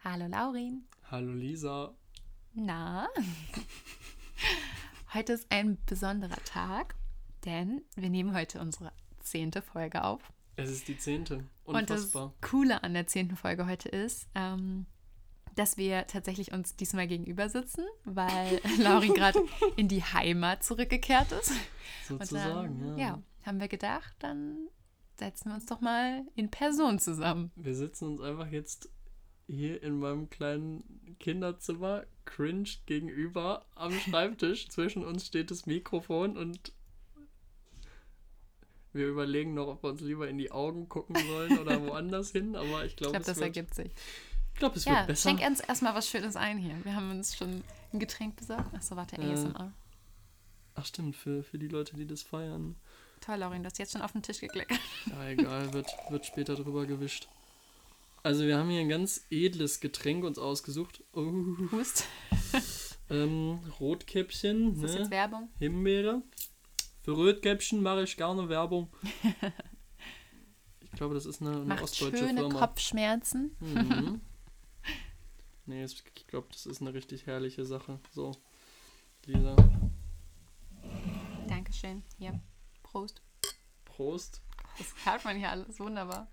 Hallo Laurin. Hallo Lisa. Na, heute ist ein besonderer Tag, denn wir nehmen heute unsere 10. Folge auf. Es ist die 10. Und das Unfassbar. Coole an der 10. Folge heute ist, dass wir tatsächlich uns diesmal gegenüber sitzen, weil Laurin gerade in die Heimat zurückgekehrt ist. Sozusagen, Und dann, ja, haben wir gedacht, dann setzen wir uns doch mal in Person zusammen. Wir sitzen uns einfach jetzt hier in meinem kleinen Kinderzimmer cringe gegenüber am Schreibtisch. Zwischen uns steht das Mikrofon und wir überlegen noch, ob wir uns lieber in die Augen gucken sollen oder woanders hin. Aber ich glaube, das ergibt sich. Ich glaube, es wird besser. Schenk uns erstmal was Schönes ein hier. Wir haben uns schon ein Getränk besorgt. Achso, warte, ASMR. Ach stimmt, für die Leute, die das feiern. Toll, Laurin, du hast jetzt schon auf den Tisch gekleckert. Ja, egal, wird später drüber gewischt. Also wir haben hier ein ganz edles Getränk uns ausgesucht. Hust. Rotkäppchen. Ist das jetzt Werbung? Himbeere. Für Rotkäppchen mache ich gerne Werbung. Ich glaube, das ist eine Macht ostdeutsche schöne Firma. Kopfschmerzen. Mhm. Nee, ich glaube, das ist eine richtig herrliche Sache. So, Lisa. Dankeschön. Hier, Prost. Prost. Das hört man hier alles wunderbar.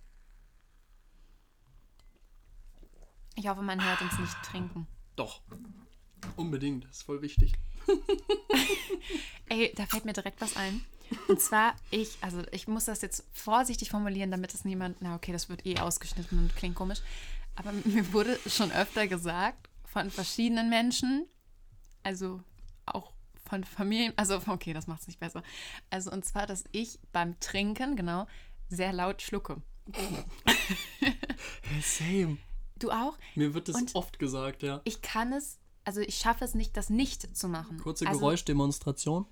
Ich hoffe, man hört uns nicht trinken. Doch. Unbedingt. Das ist voll wichtig. Ey, da fällt mir direkt was ein. Und zwar, ich muss das jetzt vorsichtig formulieren, damit es niemand, das wird ausgeschnitten und klingt komisch. Aber mir wurde schon öfter gesagt von verschiedenen Menschen, also auch von Familien, okay, das macht es nicht besser. Also und zwar, dass ich beim Trinken, sehr laut schlucke. Same. Du auch? Mir wird das oft gesagt, ja. Ich kann es, ich schaffe es nicht, das nicht zu machen. Kurze Geräuschdemonstration.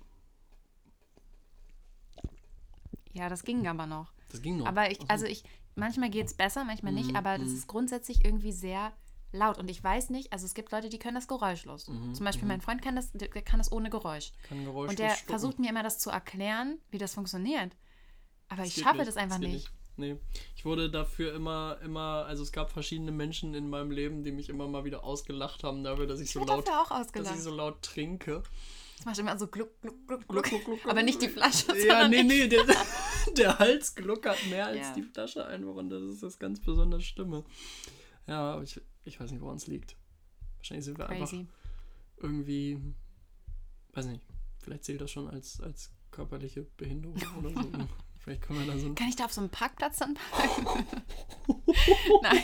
Ja, das ging aber noch. Das ging noch. Aber manchmal geht es besser, manchmal nicht, aber das ist grundsätzlich irgendwie sehr laut. Und ich weiß nicht, es gibt Leute, die können das geräuschlos. Zum Beispiel mein Freund kann das ohne Geräusch. Kann geräuschlos und der schlucken. versucht mir immer das zu erklären, wie das funktioniert. Aber ich geht schaffe nicht. das einfach nicht. Nee, ich wurde dafür immer, also es gab verschiedene Menschen in meinem Leben, die mich immer mal wieder ausgelacht haben dafür, dass ich so laut trinke. Das macht immer so gluck, gluck, gluck, Gluck, gluck. gluck, gluck. Aber nicht die Flasche, Ja, sondern nee, der Hals gluckert mehr als die Flasche einfach und das ist das ganz besondere Stimme. Ja, aber ich weiß nicht, woran es liegt. Wahrscheinlich sind wir einfach irgendwie, weiß nicht, vielleicht zählt das schon als körperliche Behinderung oder so. Vielleicht können wir da so Kann ich da auf so einem Parkplatz dann parken? Nein.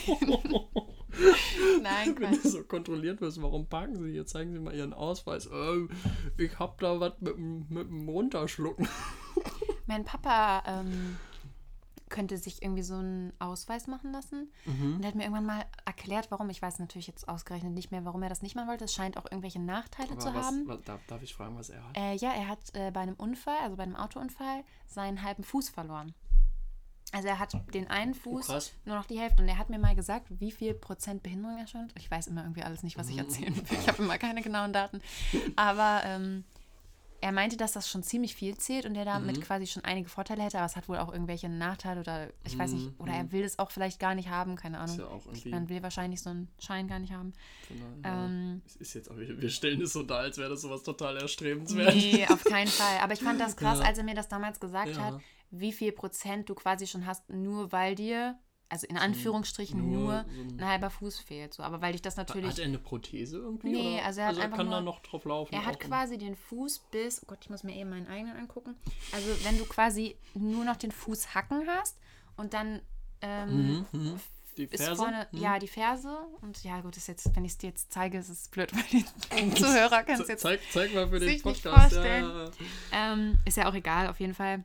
Nein, Wenn du so kontrolliert wirst, warum parken Sie hier? Zeigen Sie mal Ihren Ausweis. Ich hab da was mit dem Runterschlucken. Mein Papa könnte sich irgendwie so einen Ausweis machen lassen. Und er hat mir irgendwann mal erklärt, warum. Ich weiß natürlich jetzt ausgerechnet nicht mehr, warum er das nicht machen wollte. Es scheint auch irgendwelche Nachteile zu haben. Darf ich fragen, was er hat? Er hat bei einem Unfall, bei einem Autounfall, seinen halben Fuß verloren. Also er hat den einen Fuß nur noch die Hälfte. Und er hat mir mal gesagt, wie viel Prozent Behinderung er schon hat. Ich weiß immer irgendwie alles nicht, was ich erzählen will. Ich habe immer keine genauen Daten. Aber er meinte, dass das schon ziemlich viel zählt und er damit quasi schon einige Vorteile hätte, aber es hat wohl auch irgendwelche Nachteile oder ich weiß nicht, oder er will es auch vielleicht gar nicht haben, keine Ahnung. Ist ja auch irgendwie Man will wahrscheinlich so einen Schein gar nicht haben. Es ist jetzt auch, wir stellen es so dar, als wäre das sowas total erstrebenswert. Nee, auf keinen Fall. Aber ich fand das krass, als er mir das damals gesagt hat, wie viel Prozent du quasi schon hast, nur weil dir, also in Anführungsstrichen nur ein halber Fuß fehlt. So. Aber weil ich das natürlich... Hat er eine Prothese irgendwie? Nee, oder? also er hat einfach kann nur, da noch drauf laufen. Er hat quasi den Fuß bis... Oh Gott, ich muss mir eben meinen eigenen angucken. Also wenn du quasi nur noch den Fuß hacken hast und dann die ist Ferse? vorne... Ja, die Ferse. Und ja gut, ist jetzt, wenn ich es dir jetzt zeige, ist es blöd, weil die Zuhörer können es jetzt zeig mal für den sich nicht Podcast. vorstellen. Ist ja auch egal, auf jeden Fall.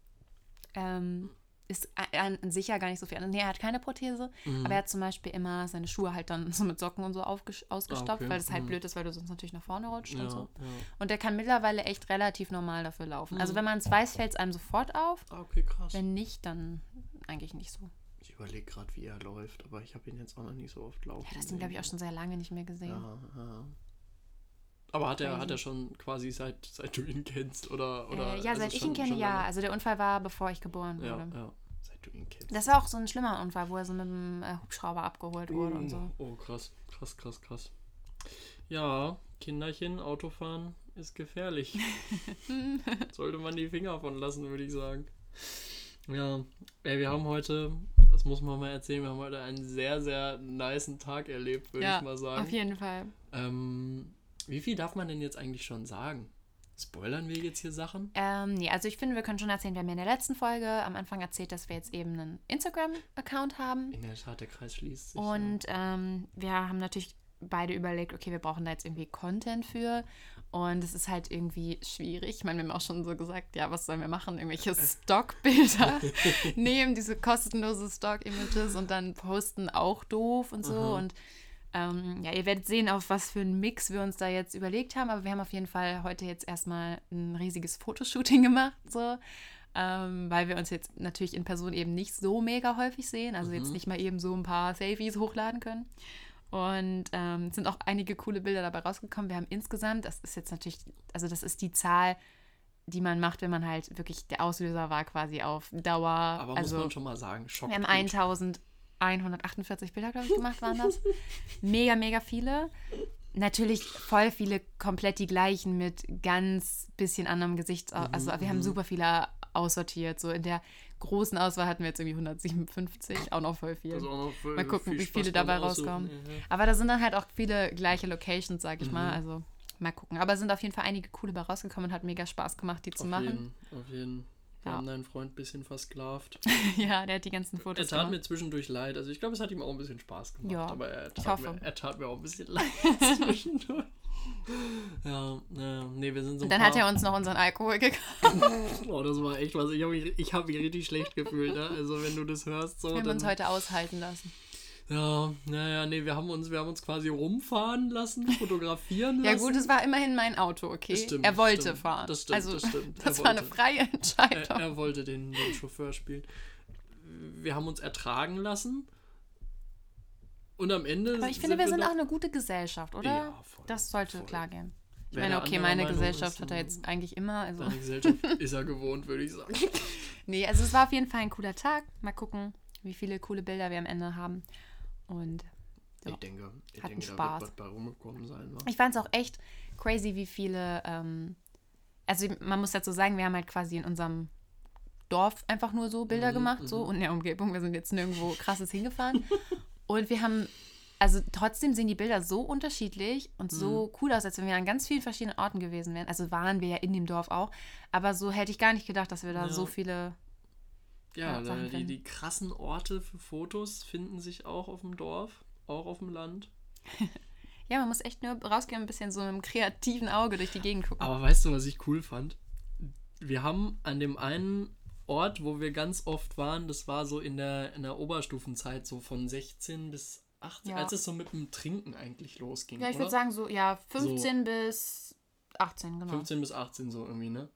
Ist an sich ja gar nicht so viel. Nee, er hat keine Prothese, aber er hat zum Beispiel immer seine Schuhe halt dann so mit Socken und so ausgestopft, weil das halt blöd ist, weil du sonst natürlich nach vorne rutscht und so. Ja. Und der kann mittlerweile echt relativ normal dafür laufen. Also wenn man es weiß, fällt es einem sofort auf. Okay, krass. Wenn nicht, dann eigentlich nicht so. Ich überlege gerade, wie er läuft, aber ich habe ihn jetzt auch noch nicht so oft laufen. Ja, das Ding glaube ich auch schon sehr lange nicht mehr gesehen. Ja. Aber hat er schon quasi seit du ihn kennst? Oder ja, seit ich ihn kenne, ja. Also der Unfall war, bevor ich geboren wurde. Ja. seit du ihn kennst. Das war auch so ein schlimmer Unfall, wo er so mit dem Hubschrauber abgeholt wurde und so. Oh, krass. Ja, Kinderchen, Autofahren ist gefährlich. Sollte man die Finger von lassen, würde ich sagen. Ja, wir haben heute, das muss man mal erzählen, wir haben heute einen sehr, sehr nicen Tag erlebt, würde ich mal sagen. Auf jeden Fall. Wie viel darf man denn jetzt eigentlich schon sagen? Spoilern wir jetzt hier Sachen? Nee, also ich finde, wir können schon erzählen, wir haben ja in der letzten Folge am Anfang erzählt, dass wir jetzt eben einen Instagram-Account haben. In der Tat, der Kreis schließt sich. Und wir haben natürlich beide überlegt, okay, wir brauchen da jetzt irgendwie Content für. Und es ist halt irgendwie schwierig. Ich meine, wir haben auch schon so gesagt, ja, was sollen wir machen? Irgendwelche Stockbilder nehmen, diese kostenlose Stock-Images und dann posten auch doof und so. Aha. Und ihr werdet sehen, auf was für einen Mix wir uns da jetzt überlegt haben. Aber wir haben auf jeden Fall heute jetzt erstmal ein riesiges Fotoshooting gemacht, so. Weil wir uns jetzt natürlich in Person eben nicht so mega häufig sehen. Also jetzt nicht mal eben so ein paar Selfies hochladen können. Und es sind auch einige coole Bilder dabei rausgekommen. Wir haben insgesamt, das ist jetzt natürlich, also das ist die Zahl, die man macht, wenn man halt wirklich, der Auslöser war quasi auf Dauer. Aber also, muss man schon mal sagen, Schock. Wir haben 1148 Bilder, glaube ich, gemacht, waren das. Mega, mega viele. Natürlich voll viele komplett die gleichen mit ganz bisschen anderem Gesicht. Also wir haben super viele aussortiert. So in der großen Auswahl hatten wir jetzt irgendwie 157, auch noch voll viel. Also auch noch mal gucken, wie viele dabei rauskommen. Aber da sind dann halt auch viele gleiche Locations, sag ich mal. Also mal gucken. Aber es sind auf jeden Fall einige coole bei rausgekommen und hat mega Spaß gemacht, die zu machen. Auf jeden. Wir haben deinen Freund ein bisschen versklavt. Ja, der hat die ganzen Fotos gemacht. Er tat mir zwischendurch leid. Also ich glaube, es hat ihm auch ein bisschen Spaß gemacht. Ja, aber er tat mir auch ein bisschen leid zwischendurch. Nee, wir sind so. Und dann hat er uns noch unseren Alkohol gekauft. Oh, das war echt was. Ich habe mich richtig schlecht gefühlt, ne? Also wenn du das hörst. So, wir haben uns heute aushalten lassen. Ja, nee, wir haben uns quasi rumfahren lassen, fotografieren lassen. Ja gut, es war immerhin mein Auto, okay? Stimmt, er wollte fahren. Das stimmt. Das war eine freie Entscheidung. Er wollte den Chauffeur spielen. Wir haben uns ertragen lassen. Und am Ende. Aber ich finde, wir sind auch eine gute Gesellschaft, oder? Ja, voll. Das sollte klar gehen. Ich meine, okay, meine Gesellschaft hat er jetzt eigentlich immer. Also. Deine Gesellschaft ist er gewohnt, würde ich sagen. Nee, also es war auf jeden Fall ein cooler Tag. Mal gucken, wie viele coole Bilder wir am Ende haben. Und ja, ich denke, Spaß. Da wird was bei rumgekommen sein. Ich fand es auch echt crazy, wie viele, also man muss dazu sagen, wir haben halt quasi in unserem Dorf einfach nur so Bilder gemacht, so, und in der Umgebung, wir sind jetzt nirgendwo krasses hingefahren. Und wir haben, also trotzdem sehen die Bilder so unterschiedlich und so cool aus, als wenn wir an ganz vielen verschiedenen Orten gewesen wären. Also waren wir ja in dem Dorf auch, aber so hätte ich gar nicht gedacht, dass wir da so viele... Ja, die krassen Orte für Fotos finden sich auch auf dem Dorf, auch auf dem Land. Ja, man muss echt nur rausgehen und ein bisschen so mit einem kreativen Auge durch die Gegend gucken. Aber weißt du, was ich cool fand? Wir haben an dem einen Ort, wo wir ganz oft waren, das war so in der Oberstufenzeit, so von 16 bis 18, als es so mit dem Trinken eigentlich losging. Ja, ich würde sagen so, 15 bis 18, genau. 15 bis 18 so irgendwie, ne?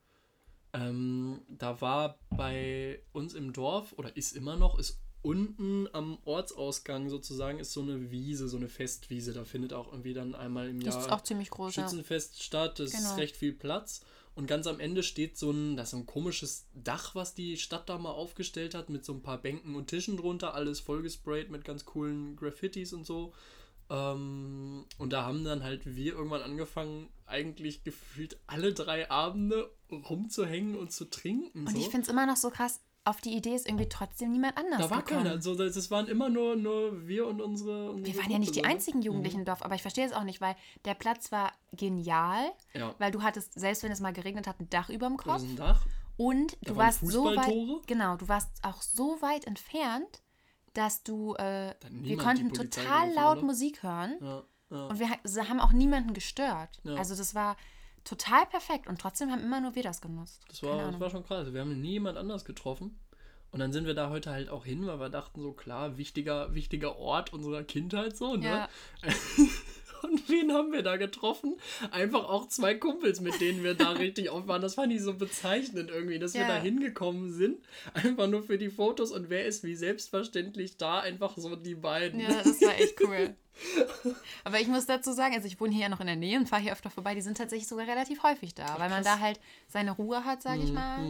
Da war bei uns im Dorf, oder ist immer noch, ist unten am Ortsausgang sozusagen, ist so eine Wiese, so eine Festwiese. Da findet auch irgendwie dann einmal im Jahr das ist auch ziemlich groß, Schützenfest statt. Das ist recht viel Platz. Und ganz am Ende steht so ein komisches Dach, was die Stadt da mal aufgestellt hat, mit so ein paar Bänken und Tischen drunter, alles vollgesprayt mit ganz coolen Graffitis und so. Und da haben dann halt wir irgendwann angefangen, eigentlich gefühlt alle 3 Abende rumzuhängen und zu trinken. Und ich finde es immer noch so krass, auf die Idee ist irgendwie trotzdem niemand anders Da war gekommen. keiner. Also, das waren immer nur wir und unsere wir waren ja nicht die einzigen Jugendlichen im Dorf, aber ich verstehe es auch nicht, weil der Platz war genial, weil du hattest, selbst wenn es mal geregnet hat, ein Dach über dem Kopf. Ein Dach. Und du warst so weit, du warst auch so weit entfernt, dass du, wir konnten total laut Musik hören und wir haben auch niemanden gestört. Ja. Also das war total perfekt und trotzdem haben immer nur wir das genutzt. Das war schon krass. Wir haben nie jemand anders getroffen. Und dann sind wir da heute halt auch hin, weil wir dachten so, klar, wichtiger Ort unserer Kindheit so, ne? Ja. Und wen haben wir da getroffen? Einfach auch 2 Kumpels, mit denen wir da richtig auf waren. Das fand ich so bezeichnend irgendwie, dass wir da hingekommen sind. Einfach nur für die Fotos und wer ist wie selbstverständlich da? Einfach so die beiden. Ja, das war echt cool. Aber ich muss dazu sagen, also ich wohne hier ja noch in der Nähe und fahre hier öfter vorbei. Die sind tatsächlich sogar relativ häufig da, weil man da halt seine Ruhe hat, sage ich mal.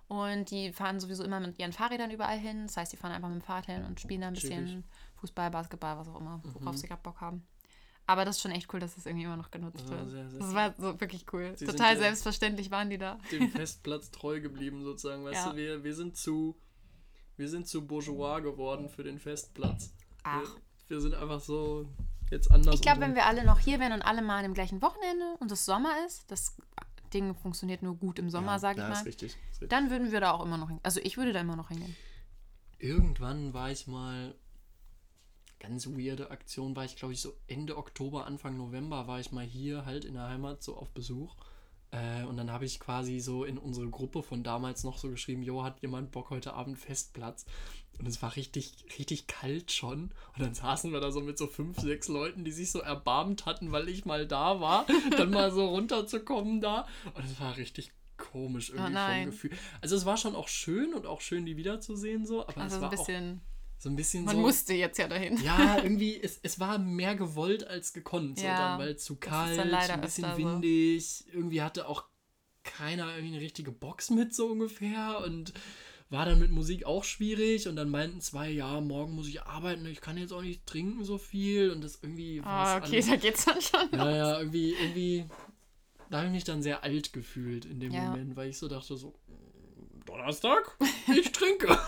Und die fahren sowieso immer mit ihren Fahrrädern überall hin. Das heißt, die fahren einfach mit dem Fahrrad hin und spielen da ein bisschen Fußball, Basketball, was auch immer, worauf sie gerade Bock haben. Aber das ist schon echt cool, dass das irgendwie immer noch genutzt wird. Sehr, sehr das war so wirklich cool. Total selbstverständlich waren die da. Dem Festplatz treu geblieben sozusagen. Weißt du, wir sind zu bourgeois geworden für den Festplatz. Ach. Wir sind einfach so jetzt anders. Ich glaube, wenn wir alle noch hier wären und alle mal an dem gleichen Wochenende und es Sommer ist, das Ding funktioniert nur gut im Sommer, sage ich mal. Ist richtig. Dann würden wir da auch immer noch hingehen. Also ich würde da immer noch hingehen. Irgendwann war ich mal, ganz weirde Aktion, war ich glaube ich so Ende Oktober, Anfang November war ich mal hier halt in der Heimat so auf Besuch. Und dann habe ich quasi so in unsere Gruppe von damals noch so geschrieben, jo, hat jemand Bock heute Abend Festplatz? Und es war richtig, richtig kalt schon. Und dann saßen wir da so mit so 5, 6 Leuten, die sich so erbarmt hatten, weil ich mal da war, dann mal so runterzukommen da. Und es war richtig komisch irgendwie vom Gefühl. Also es war schon auch schön und auch schön, die wiederzusehen so, aber also es war so ein bisschen man musste jetzt ja dahin. Ja, irgendwie, es war mehr gewollt als gekonnt. Ja, so dann, weil zu kalt, ein bisschen windig. So. Irgendwie hatte auch keiner irgendwie eine richtige Box mit, so ungefähr. Und war dann mit Musik auch schwierig. Und dann meinten 2, ja, morgen muss ich arbeiten, ich kann jetzt auch nicht trinken so viel. Und das irgendwie war okay, da geht's dann schon. Ja, irgendwie, da habe ich mich dann sehr alt gefühlt in dem Moment, weil ich so dachte so, Donnerstag, ich trinke.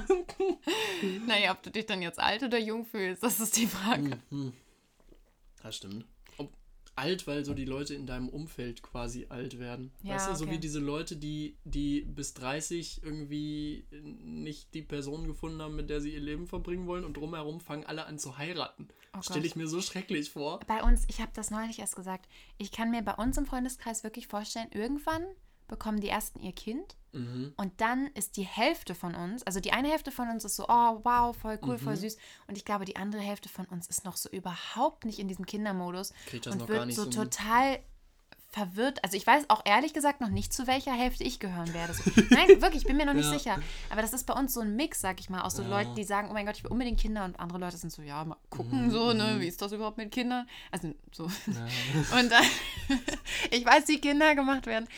Naja, ob du dich dann jetzt alt oder jung fühlst, das ist die Frage. Das stimmt. Alt, weil so die Leute in deinem Umfeld quasi alt werden. Ja, weißt du, so wie diese Leute, die bis 30 irgendwie nicht die Person gefunden haben, mit der sie ihr Leben verbringen wollen und drumherum fangen alle an zu heiraten. Oh, stelle ich mir so schrecklich vor. Bei uns, ich habe das neulich erst gesagt, ich kann mir bei uns im Freundeskreis wirklich vorstellen, irgendwann bekommen die ersten ihr Kind und dann ist die Hälfte von uns, also die eine Hälfte von uns ist so, oh wow, voll cool, voll süß und ich glaube, die andere Hälfte von uns ist noch so überhaupt nicht in diesem Kindermodus und wird so total verwirrt. Also ich weiß auch ehrlich gesagt noch nicht, zu welcher Hälfte ich gehören werde. So, nein, wirklich, ich bin mir noch nicht sicher. Aber das ist bei uns so ein Mix, sag ich mal, aus so Leuten, die sagen, oh mein Gott, ich will unbedingt Kinder und andere Leute sind so, ja, mal gucken, so, ne, wie ist das überhaupt mit Kindern? Also so. Und dann, ich weiß, wie Kinder gemacht werden.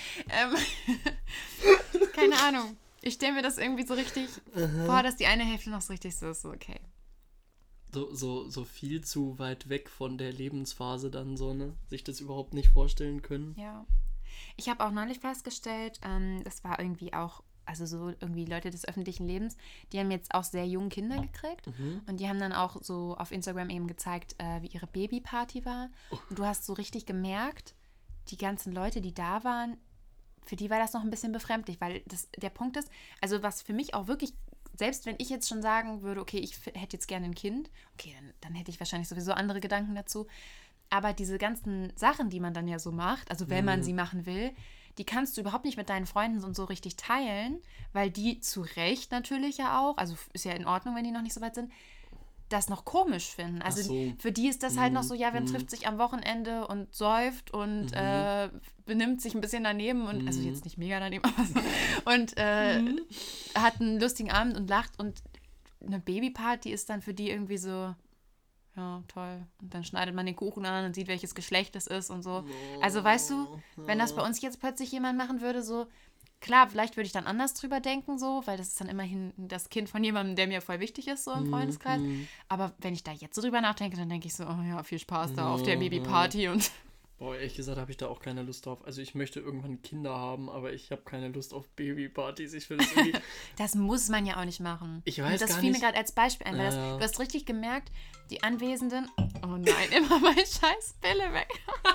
Keine Ahnung. Ich stelle mir das irgendwie so richtig vor, dass die eine Hälfte noch so richtig so ist, so okay. So viel zu weit weg von der Lebensphase dann so, ne? Sich das überhaupt nicht vorstellen können. Ja. Ich habe auch neulich festgestellt, das war irgendwie auch, also so irgendwie Leute des öffentlichen Lebens, die haben jetzt auch sehr jung Kinder gekriegt und die haben dann auch so auf Instagram eben gezeigt, wie ihre Babyparty war. Und du hast so richtig gemerkt, die ganzen Leute, die da waren, für die war das noch ein bisschen befremdlich, weil der Punkt ist, also was für mich auch wirklich, selbst wenn ich jetzt schon sagen würde, okay, ich hätte jetzt gerne ein Kind, okay, dann hätte ich wahrscheinlich sowieso andere Gedanken dazu. Aber diese ganzen Sachen, die man dann ja so macht, also wenn man sie machen will, die kannst du überhaupt nicht mit deinen Freunden und so richtig teilen, weil die zu Recht natürlich ja auch, also ist ja in Ordnung, wenn die noch nicht so weit sind, das noch komisch finden. Also für die ist das halt noch so, ja, man trifft sich am Wochenende und säuft und benimmt sich ein bisschen daneben und, also jetzt nicht mega daneben, aber so, und hat einen lustigen Abend und lacht und eine Babyparty ist dann für die irgendwie so, ja, toll. Und dann schneidet man den Kuchen an und sieht, welches Geschlecht es ist und so. Also weißt du, wenn das bei uns jetzt plötzlich jemand machen würde, so, klar, vielleicht würde ich dann anders drüber denken, so, weil das ist dann immerhin das Kind von jemandem, der mir voll wichtig ist, so im Freundeskreis. Aber wenn ich da jetzt so drüber nachdenke, dann denke ich so, oh ja, viel Spaß da auf der Babyparty und... Boah, ehrlich gesagt habe ich da auch keine Lust drauf. Also ich möchte irgendwann Kinder haben, aber ich habe keine Lust auf Babypartys. Ich finde das irgendwie... Das muss man ja auch nicht machen. Ich weiß gar nicht. Das fiel mir gerade als Beispiel ein, weil du hast richtig gemerkt, die Anwesenden... Oh nein, immer mein scheiß Pille weg.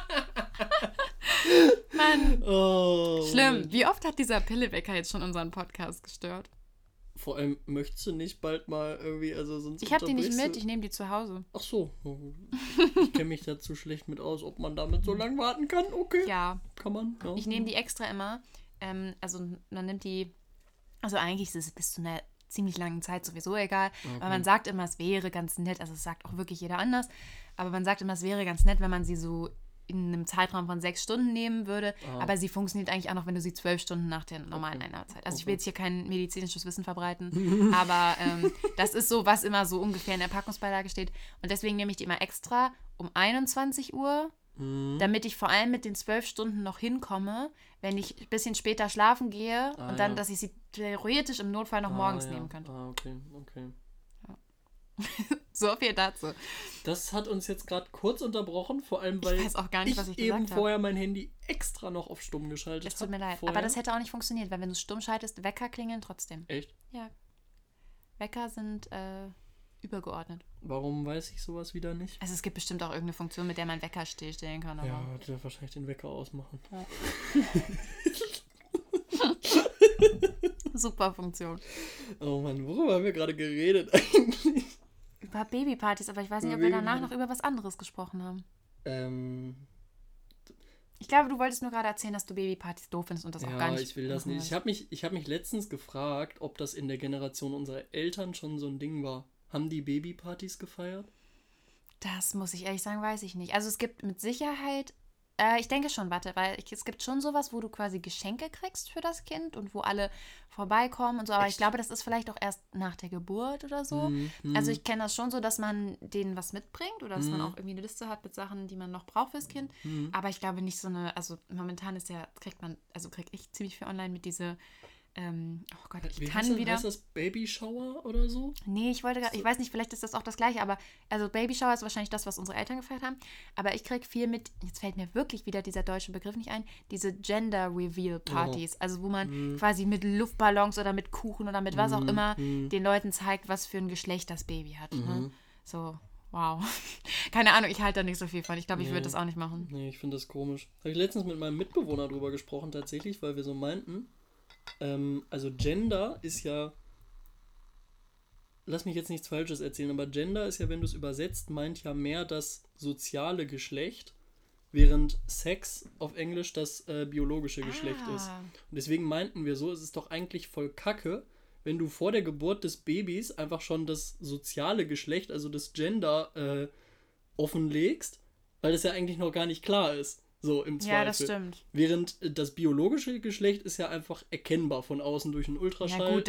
Mann. Oh, schlimm. Mensch. Wie oft hat dieser Pillewecker jetzt schon unseren Podcast gestört? Vor allem, möchtest du nicht bald mal irgendwie, also sonst ich habe die nicht mit, ich nehme die zu Hause. Ach so. Ich kenne mich da zu schlecht mit aus, ob man damit so lange warten kann. Okay. Ja. Kann man. Ja. Ich nehme die extra immer. Also man nimmt die, also eigentlich ist es bis zu einer ziemlich langen Zeit sowieso egal, okay. Weil man sagt immer, es wäre ganz nett, also es sagt auch wirklich jeder anders, aber man sagt immer, es wäre ganz nett, wenn man sie so in einem Zeitraum von 6 Stunden nehmen würde, aber sie funktioniert eigentlich auch noch, wenn du sie 12 Stunden nach der normalen Einheitszeit. Also ich will jetzt hier kein medizinisches Wissen verbreiten, aber das ist so, was immer so ungefähr in der Packungsbeilage steht und deswegen nehme ich die immer extra um 21 Uhr damit ich vor allem mit den 12 Stunden noch hinkomme, wenn ich ein bisschen später schlafen gehe und dann, dass ich sie theoretisch im Notfall noch morgens nehmen könnte. Okay. Ja. So viel dazu. Das hat uns jetzt gerade kurz unterbrochen, vor allem, weil ich weiß auch gar nicht, was ich gesagt eben vorher mein Handy extra noch auf stumm geschaltet habe. Es tut mir leid, aber das hätte auch nicht funktioniert, weil wenn du es stumm schaltest, Wecker klingeln trotzdem. Echt? Ja. Wecker sind übergeordnet. Warum weiß ich sowas wieder nicht? Also es gibt bestimmt auch irgendeine Funktion, mit der man Wecker stillstellen kann. Aber ja, der wahrscheinlich den Wecker ausmachen. Ja. Super Funktion. Oh Mann, worüber haben wir gerade geredet eigentlich? Über Babypartys, aber ich weiß nicht, ob wir danach noch über was anderes gesprochen haben. Ich glaube, du wolltest nur gerade erzählen, dass du Babypartys doof findest und das auch gar nicht. Ja, ich will das nicht. Ich hab mich letztens gefragt, ob das in der Generation unserer Eltern schon so ein Ding war. Haben die Babypartys gefeiert? Das muss ich ehrlich sagen, weiß ich nicht. Also es gibt mit Sicherheit, ich denke schon, weil es gibt schon sowas, wo du quasi Geschenke kriegst für das Kind und wo alle vorbeikommen und so, aber ich glaube, das ist vielleicht auch erst nach der Geburt oder so. Also ich kenne das schon so, dass man denen was mitbringt oder dass man auch irgendwie eine Liste hat mit Sachen, die man noch braucht fürs Kind, aber ich glaube nicht so eine, also momentan krieg ich ziemlich viel online mit diese oh Gott, heißt das Babyshower oder so? Nee, ich weiß nicht, vielleicht ist das auch das Gleiche, aber also Babyshower ist wahrscheinlich das, was unsere Eltern gefeiert haben, aber ich kriege viel mit, jetzt fällt mir wirklich wieder dieser deutsche Begriff nicht ein, diese Gender-Reveal-Partys, also wo man quasi mit Luftballons oder mit Kuchen oder mit was auch immer den Leuten zeigt, was für ein Geschlecht das Baby hat. Ne? So, wow. Keine Ahnung, ich halte da nicht so viel von. Ich glaube, ich würde das auch nicht machen. Nee, ich finde das komisch. Habe ich letztens mit meinem Mitbewohner drüber gesprochen tatsächlich, weil wir so meinten, also Gender ist ja, lass mich jetzt nichts Falsches erzählen, aber Gender ist ja, wenn du es übersetzt, meint ja mehr das soziale Geschlecht, während Sex auf Englisch das biologische Geschlecht ist. Und deswegen meinten wir so, es ist doch eigentlich voll Kacke, wenn du vor der Geburt des Babys einfach schon das soziale Geschlecht, also das Gender, offenlegst, weil das ja eigentlich noch gar nicht klar ist. So im Zweifel. Ja, das stimmt. Während das biologische Geschlecht ist ja einfach erkennbar von außen durch einen Ultraschall. Ja gut,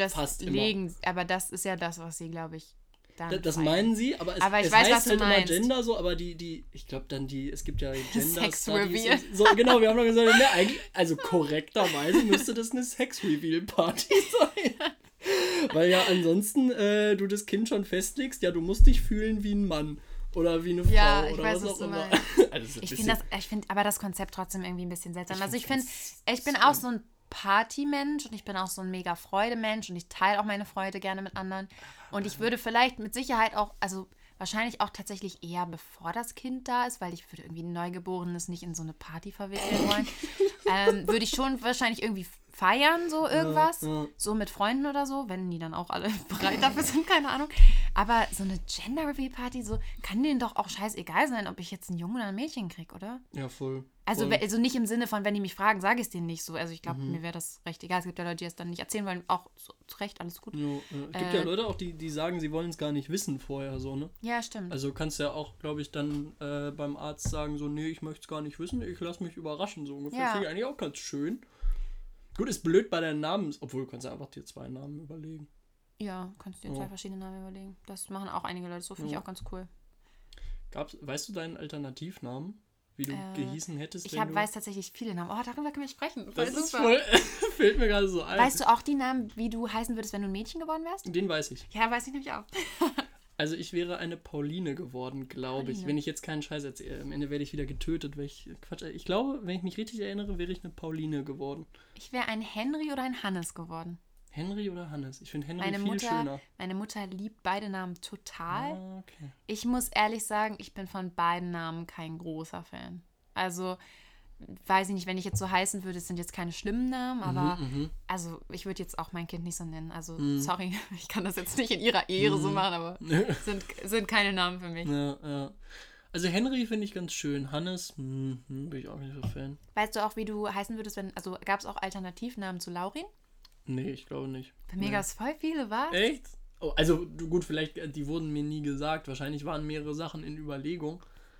aber das ist ja das, was sie, glaube ich, dann das meinen sie, aber es heißt halt immer Gender so, aber ich glaube dann es gibt ja Gender Sex Reveal. So, genau, wir haben doch gesagt, ne, eigentlich, also korrekterweise müsste das eine Sex Reveal Party sein. Weil ja ansonsten du das Kind schon festlegst, ja, du musst dich fühlen wie ein Mann. Oder wie eine Frau ja, ich oder weiß, was auch immer. Also ich finde aber das Konzept trotzdem irgendwie ein bisschen seltsam. Also ich bin auch so ein Partymensch und ich bin auch so ein mega Freudemensch und ich teile auch meine Freude gerne mit anderen. Und ich würde vielleicht mit Sicherheit auch, also wahrscheinlich auch tatsächlich eher bevor das Kind da ist, weil ich würde irgendwie ein Neugeborenes nicht in so eine Party verwickeln wollen. Würde ich schon wahrscheinlich irgendwie feiern, so irgendwas. Ja. So mit Freunden oder so, wenn die dann auch alle bereit dafür sind, keine Ahnung. Aber so eine Gender-Reveal-Party, so kann denen doch auch scheißegal sein, ob ich jetzt einen Jungen oder ein Mädchen kriege, oder? Ja, voll. Also nicht im Sinne von, wenn die mich fragen, sage ich es denen nicht so. Also ich glaube, mir wäre das recht egal. Es gibt ja Leute, die es dann nicht erzählen wollen. Auch zu Recht, alles gut. Ja, es gibt ja Leute auch, die sagen, sie wollen es gar nicht wissen vorher, so, ne? Ja, stimmt. Also kannst du ja auch, glaube ich, dann beim Arzt sagen, so, nee, ich möchte es gar nicht wissen, ich lasse mich überraschen, so ungefähr. Ja. Finde ich eigentlich auch ganz schön. Gut, ist blöd bei deinen Namen, obwohl du kannst ja einfach dir 2 Namen überlegen. Ja, kannst dir 2 verschiedene Namen überlegen. Das machen auch einige Leute, so finde ich auch ganz cool. Weißt du deinen Alternativnamen? Wie du gehießen hättest? Ich weiß tatsächlich viele Namen. Oh, darüber können wir sprechen. Das ist voll, fällt mir gerade so ein. Weißt du auch die Namen, wie du heißen würdest, wenn du ein Mädchen geworden wärst? Den weiß ich. Ja, weiß ich nämlich auch. Also ich wäre eine Pauline geworden, glaube ich. Wenn ich jetzt keinen Scheiß erzähle. Am Ende werde ich wieder getötet, weil ich Quatsch. Ich glaube, wenn ich mich richtig erinnere, wäre ich eine Pauline geworden. Ich wäre ein Henry oder ein Hannes geworden. Henry oder Hannes? Ich finde Henry viel schöner. Meine Mutter liebt beide Namen total. Ah, okay. Ich muss ehrlich sagen, ich bin von beiden Namen kein großer Fan. Also, weiß ich nicht, wenn ich jetzt so heißen würde, es sind jetzt keine schlimmen Namen, aber also ich würde jetzt auch mein Kind nicht so nennen. Also, sorry, ich kann das jetzt nicht in ihrer Ehre so machen, aber sind keine Namen für mich. Ja. Also Henry finde ich ganz schön. Hannes, bin ich auch nicht so Fan. Weißt du auch, wie du heißen würdest, also gab es auch Alternativnamen zu Laurin? Nee, ich glaube nicht. Bei mir gab es voll viele, was? Echt? Oh, also gut, vielleicht, die wurden mir nie gesagt. Wahrscheinlich waren mehrere Sachen in Überlegung.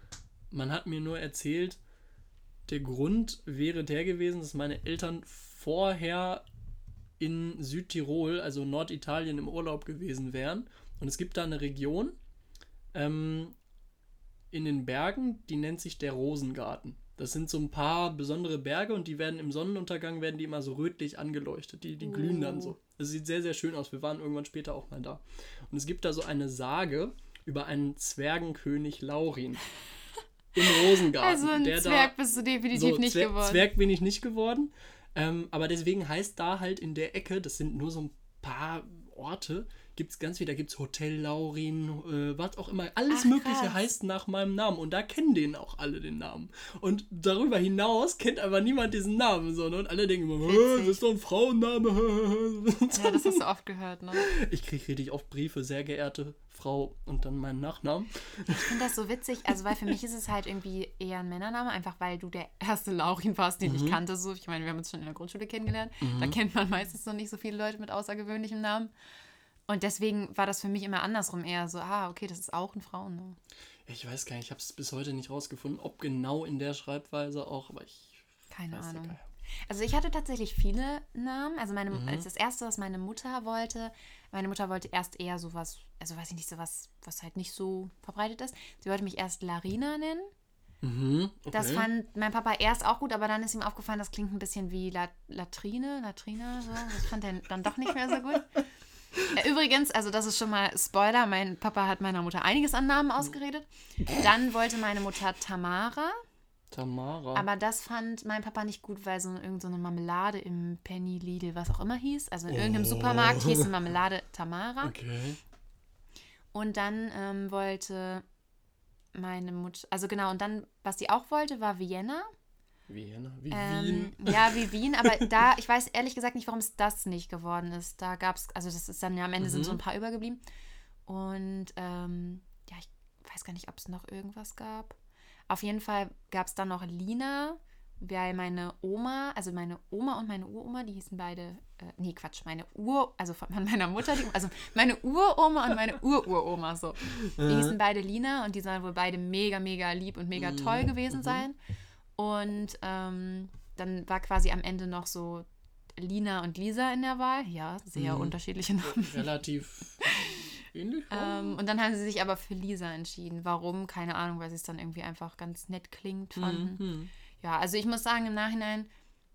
Man hat mir nur erzählt, der Grund wäre der gewesen, dass meine Eltern vorher in Südtirol, also Norditalien, im Urlaub gewesen wären. Und es gibt da eine Region, in den Bergen, die nennt sich der Rosengarten. Das sind so ein paar besondere Berge und die werden im Sonnenuntergang werden die immer so rötlich angeleuchtet. Die glühen dann so. Das sieht sehr, sehr schön aus. Wir waren irgendwann später auch mal da. Und es gibt da so eine Sage über einen Zwergenkönig Laurin im Rosengarten. Also ein Zwerg bist du definitiv nicht geworden. Zwerg bin ich nicht geworden. Aber deswegen heißt da halt in der Ecke, das sind nur so ein paar Orte, gibt es ganz viel, da gibt es Hotel Laurin, was auch immer, alles Mögliche heißt nach meinem Namen und da kennen denen auch alle den Namen. Und darüber hinaus kennt aber niemand diesen Namen, sondern und alle denken immer, das ist doch ein Frauenname. Ja, das hast du oft gehört, ne? Ich kriege richtig oft Briefe, sehr geehrte Frau und dann meinen Nachnamen. Ich finde das so witzig, also weil für mich ist es halt irgendwie eher ein Männername, einfach weil du der erste Laurin warst, den ich kannte. So. Ich meine, wir haben uns schon in der Grundschule kennengelernt, da kennt man meistens noch nicht so viele Leute mit außergewöhnlichem Namen. Und deswegen war das für mich immer andersrum, eher so, okay, das ist auch ein Frauenname. Ich weiß gar nicht, ich habe es bis heute nicht rausgefunden, ob genau in der Schreibweise auch, aber keine Ahnung. Nicht. Also ich hatte tatsächlich viele Namen, also als das erste, was meine Mutter wollte erst eher sowas, also weiß ich nicht, sowas, was halt nicht so verbreitet ist. Sie wollte mich erst Larina nennen. Okay. Das fand mein Papa erst auch gut, aber dann ist ihm aufgefallen, das klingt ein bisschen wie Latrina, so. Das fand er dann doch nicht mehr so gut. Übrigens, also das ist schon mal Spoiler, mein Papa hat meiner Mutter einiges an Namen ausgeredet. Dann wollte meine Mutter Tamara. Aber das fand mein Papa nicht gut, weil irgend so eine Marmelade im Penny, Lidl, was auch immer hieß, also in irgendeinem Supermarkt hieß die Marmelade Tamara. Okay. Und dann wollte meine Mutter, also genau, und dann, was sie auch wollte, war Vienna. Vienna? Wie Wien? Ja, wie Wien, aber ich weiß ehrlich gesagt nicht, warum es das nicht geworden ist. Da gab es, also das ist dann ja am Ende sind so ein paar übergeblieben. Und ich weiß gar nicht, ob es noch irgendwas gab. Auf jeden Fall gab es dann noch Lina, weil meine Oma und meine Uroma, die hießen beide, also von meiner Mutter, also meine Uroma und meine Ururoma, so. Die hießen beide Lina und die sollen wohl beide mega, mega lieb und mega toll gewesen sein. Und dann war quasi am Ende noch so Lina und Lisa in der Wahl. Ja, sehr unterschiedliche Namen. Relativ ähnlich. Und dann haben sie sich aber für Lisa entschieden. Warum? Keine Ahnung, weil sie es dann irgendwie einfach ganz nett klingt fanden. Ja, also ich muss sagen, im Nachhinein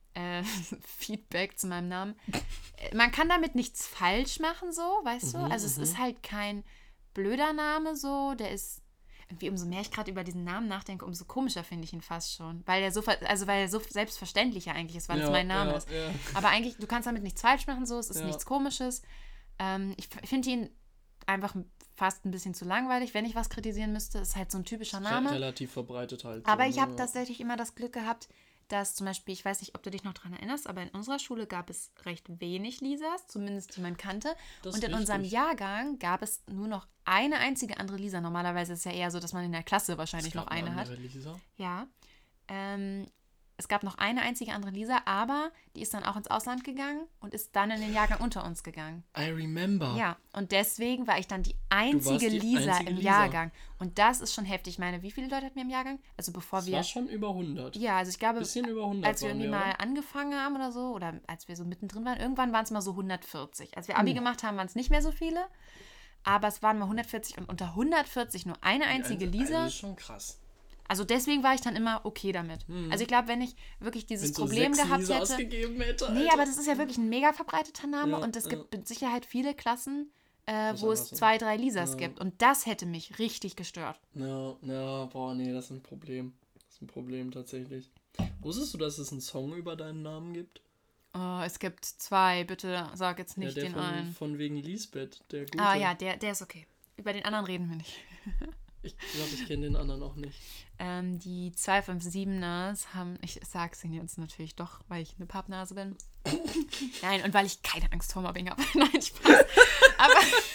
Feedback zu meinem Namen. Man kann damit nichts falsch machen, so, weißt du? Also es ist halt kein blöder Name, so. Der ist irgendwie, umso mehr ich gerade über diesen Namen nachdenke, umso komischer finde ich ihn fast schon. Weil er so selbstverständlicher eigentlich ist, weil es mein Name ist. Ja. Aber eigentlich, du kannst damit nichts falsch machen, so. Es ist nichts Komisches. Ich finde ihn einfach fast ein bisschen zu langweilig, wenn ich was kritisieren müsste. Ist halt so ein typischer Name. Relativ verbreitet halt. Aber ich habe tatsächlich immer das Glück gehabt, dass zum Beispiel, ich weiß nicht, ob du dich noch daran erinnerst, aber in unserer Schule gab es recht wenig Lisas, zumindest die man kannte. Und in unserem Jahrgang gab es nur noch eine einzige andere Lisa. Normalerweise ist es ja eher so, dass man in der Klasse wahrscheinlich noch eine hat. Lisa? Ja. Es gab noch eine einzige andere Lisa, aber die ist dann auch ins Ausland gegangen und ist dann in den Jahrgang unter uns gegangen. I remember. Ja, und deswegen war ich dann die einzige Lisa im Jahrgang. Und das ist schon heftig. Ich meine, wie viele Leute hatten wir im Jahrgang? Also bevor wir... Das war schon über 100. Ja, also ich glaube, bisschen über 100 als wir irgendwie mal angefangen haben oder so, oder als wir so mittendrin waren, irgendwann waren es mal so 140. Als wir Abi gemacht haben, waren es nicht mehr so viele, aber es waren mal 140 und unter 140 nur eine einzige Lisa. Das ist schon krass. Also deswegen war ich dann immer okay damit. Also ich glaube, wenn ich wirklich dieses Problem gehabt hätte... ausgegeben hätte, nee, aber das ist ja wirklich ein mega verbreiteter Name und es gibt mit Sicherheit viele Klassen, wo es 2, 3 Lisas gibt. Und das hätte mich richtig gestört. Ja, boah, nee, das ist ein Problem. Das ist ein Problem tatsächlich. Wusstest du, dass es einen Song über deinen Namen gibt? Oh, es gibt 2, bitte sag jetzt nicht den einen. Von wegen Lisbeth, der Gute. Ah ja, der ist okay. Über den anderen reden wir nicht. Ich glaube, ich kenne den anderen auch nicht. Die 257ers haben, ich sag's Ihnen jetzt natürlich doch, weil ich eine Pappnase bin. Nein, und weil ich keine Angst vor Mobbing habe. Nein, Spaß. Aber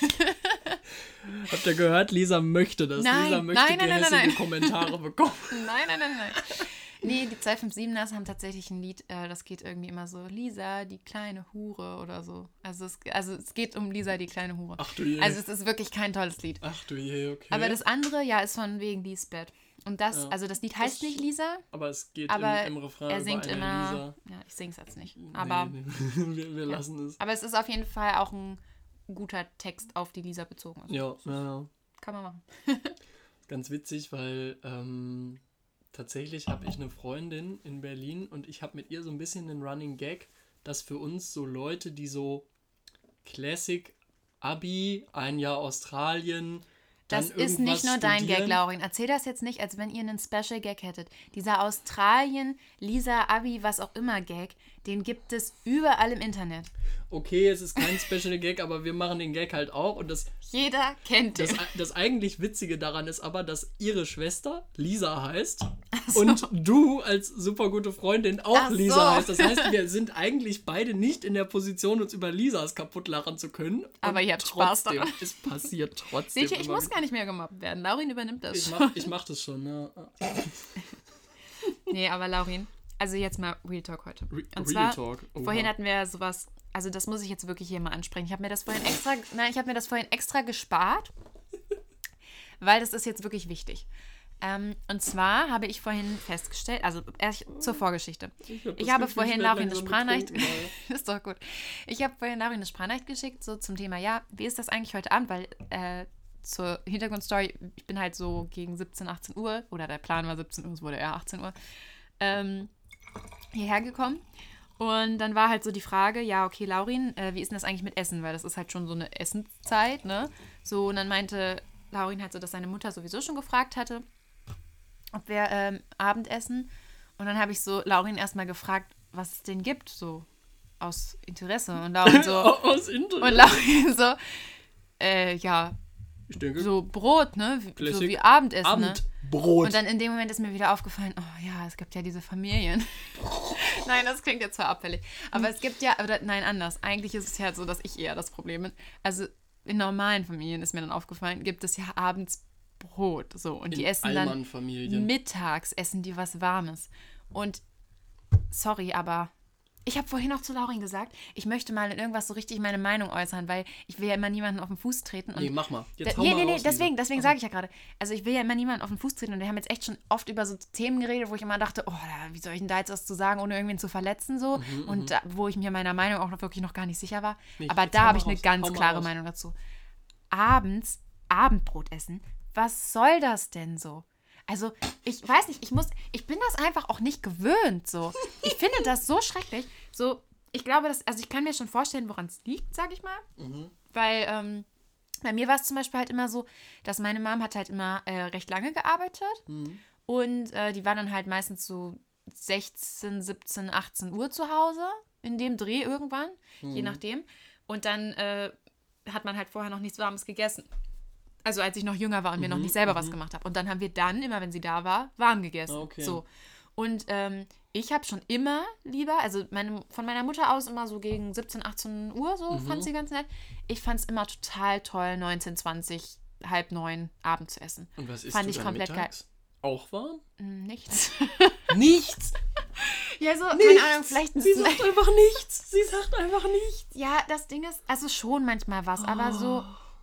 habt ihr gehört? Lisa möchte das. Lisa möchte gehässige Kommentare bekommen. Nein. Nee, die 257ers haben tatsächlich ein Lied, das geht irgendwie immer so, Lisa, die kleine Hure oder so. Also es geht um Lisa, die kleine Hure. Ach du je. Also es ist wirklich kein tolles Lied. Ach du je, okay. Aber das andere, ist von wegen Lisbeth. Und das, also das Lied heißt nicht Lisa. Aber es geht im Refrain er singt über eine immer, Lisa. Ja, ich sing's jetzt nicht. Aber nee. Wir lassen es. Aber es ist auf jeden Fall auch ein guter Text auf die Lisa bezogen. Also ja. Kann man machen. ganz witzig, weil tatsächlich habe ich eine Freundin in Berlin und ich habe mit ihr so ein bisschen einen Running Gag, dass für uns so Leute, die so Classic Abi, ein Jahr Australien, das ist nicht nur dein Gag, Laurin. Erzähl das jetzt nicht, als wenn ihr einen Special Gag hättet. Dieser Australien, Lisa, Abi, was auch immer Gag, den gibt es überall im Internet. Okay, es ist kein Special Gag, aber wir machen den Gag halt auch. Und jeder kennt den. Das eigentlich Witzige daran ist aber, dass ihre Schwester Lisa heißt und du als super gute Freundin auch Lisa heißt. Das heißt, wir sind eigentlich beide nicht in der Position, uns über Lisas kaputt lachen zu können. Aber ihr habt Spaß daran. Es passiert trotzdem. Seht ihr, ich muss gar nicht mehr gemobbt werden. Laurin übernimmt das. Ich mach das schon, ja. Nee, aber Laurin, also jetzt mal Real Talk heute. Und Real Talk. Vorhin hatten wir sowas, also das muss ich jetzt wirklich hier mal ansprechen. Ich habe mir das vorhin extra gespart, weil das ist jetzt wirklich wichtig. Und zwar habe ich vorhin festgestellt, also erst zur Vorgeschichte. Ich habe vorhin Laurin eine Sprachnachricht, ist doch gut. Ich habe vorhin Laurin eine Sprachnachricht geschickt, so zum Thema, ja, wie ist das eigentlich heute Abend, weil zur Hintergrundstory, ich bin halt so gegen 17, 18 Uhr, oder der Plan war 17 Uhr, es wurde eher 18 Uhr, hierher gekommen. Und dann war halt so die Frage, ja, okay, Laurin, wie ist denn das eigentlich mit Essen? Weil das ist halt schon so eine Essenszeit, ne? So, und dann meinte Laurin halt so, dass seine Mutter sowieso schon gefragt hatte, ob wir Abendessen. Und dann habe ich so Laurin erstmal gefragt, was es denn gibt, so aus Interesse. Und Laurin so, aus Interesse? Und Laurin so, ja, ich denke, so Brot, ne? So wie Abendessen, Abendbrot. Und dann in dem Moment ist mir wieder aufgefallen, oh ja, es gibt ja diese Familien. Nein, das klingt jetzt zwar abfällig. Aber es gibt ja, oder nein, anders. Eigentlich ist es ja so, dass ich eher das Problem bin. Also in normalen Familien ist mir dann aufgefallen, gibt es ja abends Brot. So, und die essen dann mittags, essen die was Warmes. Und sorry, aber ich habe vorhin noch zu Laurin gesagt, ich möchte mal in irgendwas so richtig meine Meinung äußern, weil ich will ja immer niemanden auf den Fuß treten. Und nee, mach mal. Jetzt hau mal raus, deswegen sage ich ja gerade. Also ich will ja immer niemanden auf den Fuß treten und wir haben jetzt echt schon oft über so Themen geredet, wo ich immer dachte, oh, wie soll ich denn da jetzt was zu sagen, ohne irgendwen zu verletzen so. Und wo ich mir meiner Meinung auch wirklich noch gar nicht sicher war. Nee, aber da habe ich eine ganz klare Meinung dazu. Abends Abendbrot essen, was soll das denn so? Also, ich weiß nicht, ich bin das einfach auch nicht gewöhnt, so. Ich finde das so schrecklich. So, ich glaube, ich kann mir schon vorstellen, woran es liegt, sag ich mal. Weil, bei mir war es zum Beispiel halt immer so, dass meine Mom hat halt immer recht lange gearbeitet. Und die war dann halt meistens so 16, 17, 18 Uhr zu Hause, in dem Dreh irgendwann, je nachdem. Und dann hat man halt vorher noch nichts Warmes gegessen. Also als ich noch jünger war und mir noch nicht selber was gemacht habe. Und dann haben wir dann, immer wenn sie da war, warm gegessen. Okay. So. Und ich habe schon immer lieber, also von meiner Mutter aus immer so gegen 17, 18 Uhr, so fand sie ganz nett. Ich fand es immer total toll, 19, 20, halb 9 Abend zu essen. Und was isst fand du ich dann komplett mittags? Geil. Auch warm? Nichts. Nichts? Ja, so, nichts. keine Ahnung, vielleicht... Sie sagt einfach nichts. Sie sagt einfach nichts. Ja, das Ding ist, also schon manchmal was, aber so...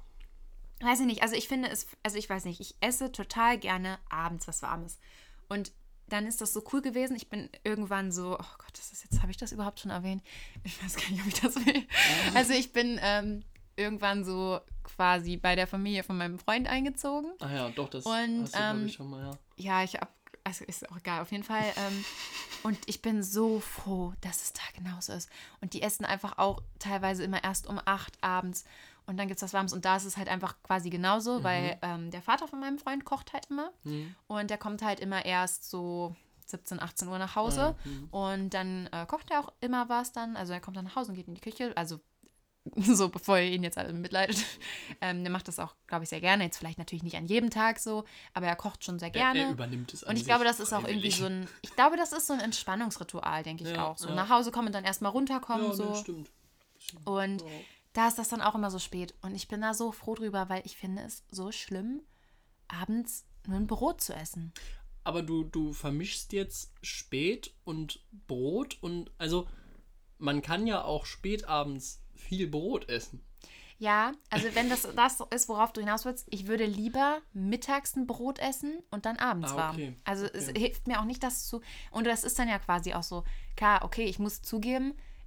Weiß ich nicht, also ich weiß nicht, ich esse total gerne abends was Warmes. Und dann ist das so cool gewesen, ich bin irgendwann so, oh Gott, habe ich das überhaupt schon erwähnt? Ich weiß gar nicht, ob ich das will. Also ich bin irgendwann so quasi bei der Familie von meinem Freund eingezogen. Ah ja, doch, das hast du, glaube ich, schon mal, ja. Ja, also ist auch egal, auf jeden Fall. Und ich bin so froh, dass es da genauso ist. Und die essen einfach auch teilweise immer erst um 8 abends. Und dann gibt es was Warmes. Und da ist es halt einfach quasi genauso, weil der Vater von meinem Freund kocht halt immer. Und der kommt halt immer erst so 17, 18 Uhr nach Hause. Und dann kocht er auch immer was dann. Also er kommt dann nach Hause und geht in die Küche. Also so, bevor ihr ihn jetzt alle mitleidet. Der macht das auch, glaube ich, sehr gerne. Jetzt vielleicht natürlich nicht an jedem Tag so, aber er kocht schon sehr gerne. Er übernimmt es an Und ich glaube, das ist auch irgendwie so ein, Entspannungsritual, denke ich auch. So nach Hause kommen und dann erstmal runterkommen. Ja, so. Das stimmt. Und da ist das dann auch immer so spät. Und ich bin da so froh drüber, weil ich finde es so schlimm, abends nur ein Brot zu essen. Aber du vermischst jetzt spät und Brot und also man kann ja auch spätabends viel Brot essen. Ja, also wenn das ist, worauf du hinaus willst, ich würde lieber mittags ein Brot essen und dann abends warm. Okay. Also es hilft mir auch nicht, das zu... Und das ist dann ja quasi auch so, klar, okay, ich muss zugeben,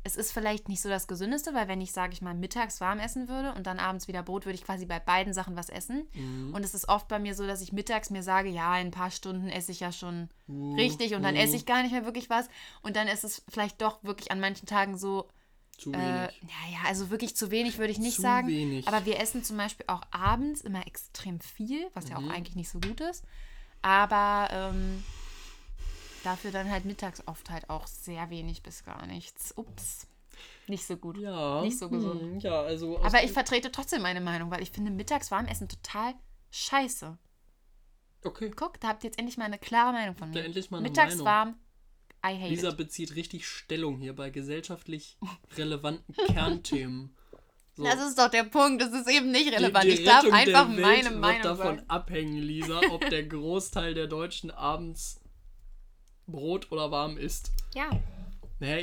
es ist vielleicht nicht so das Gesündeste, weil wenn ich, sage ich mal, mittags warm essen würde und dann abends wieder Brot, würde ich quasi bei beiden Sachen was essen. Und es ist oft bei mir so, dass ich mittags mir sage, ja, in ein paar Stunden esse ich ja schon richtig und dann esse ich gar nicht mehr wirklich was. Und dann ist es vielleicht doch wirklich an manchen Tagen so, zu wenig. Also wirklich zu wenig würde ich nicht sagen. Wenig. Aber wir essen zum Beispiel auch abends immer extrem viel, was ja auch eigentlich nicht so gut ist. Aber dafür dann halt mittags oft halt auch sehr wenig bis gar nichts. Ups. Nicht so gut. Ja. Nicht so gesund. Ja, also aber ich vertrete trotzdem meine Meinung, weil ich finde mittags warm essen total scheiße. Okay. Guck, da habt ihr jetzt endlich mal eine klare Meinung von mir. Endlich mal eine mittags Meinung. Warm, I hate Lisa it. bezieht richtig Stellung hier bei gesellschaftlich relevanten Kernthemen. So. Das ist doch der Punkt, das ist eben nicht relevant. Ich darf einfach meine Meinung wird davon abhängen, Lisa, ob der Großteil der Deutschen abends Brot oder warm isst. Ja. Naja,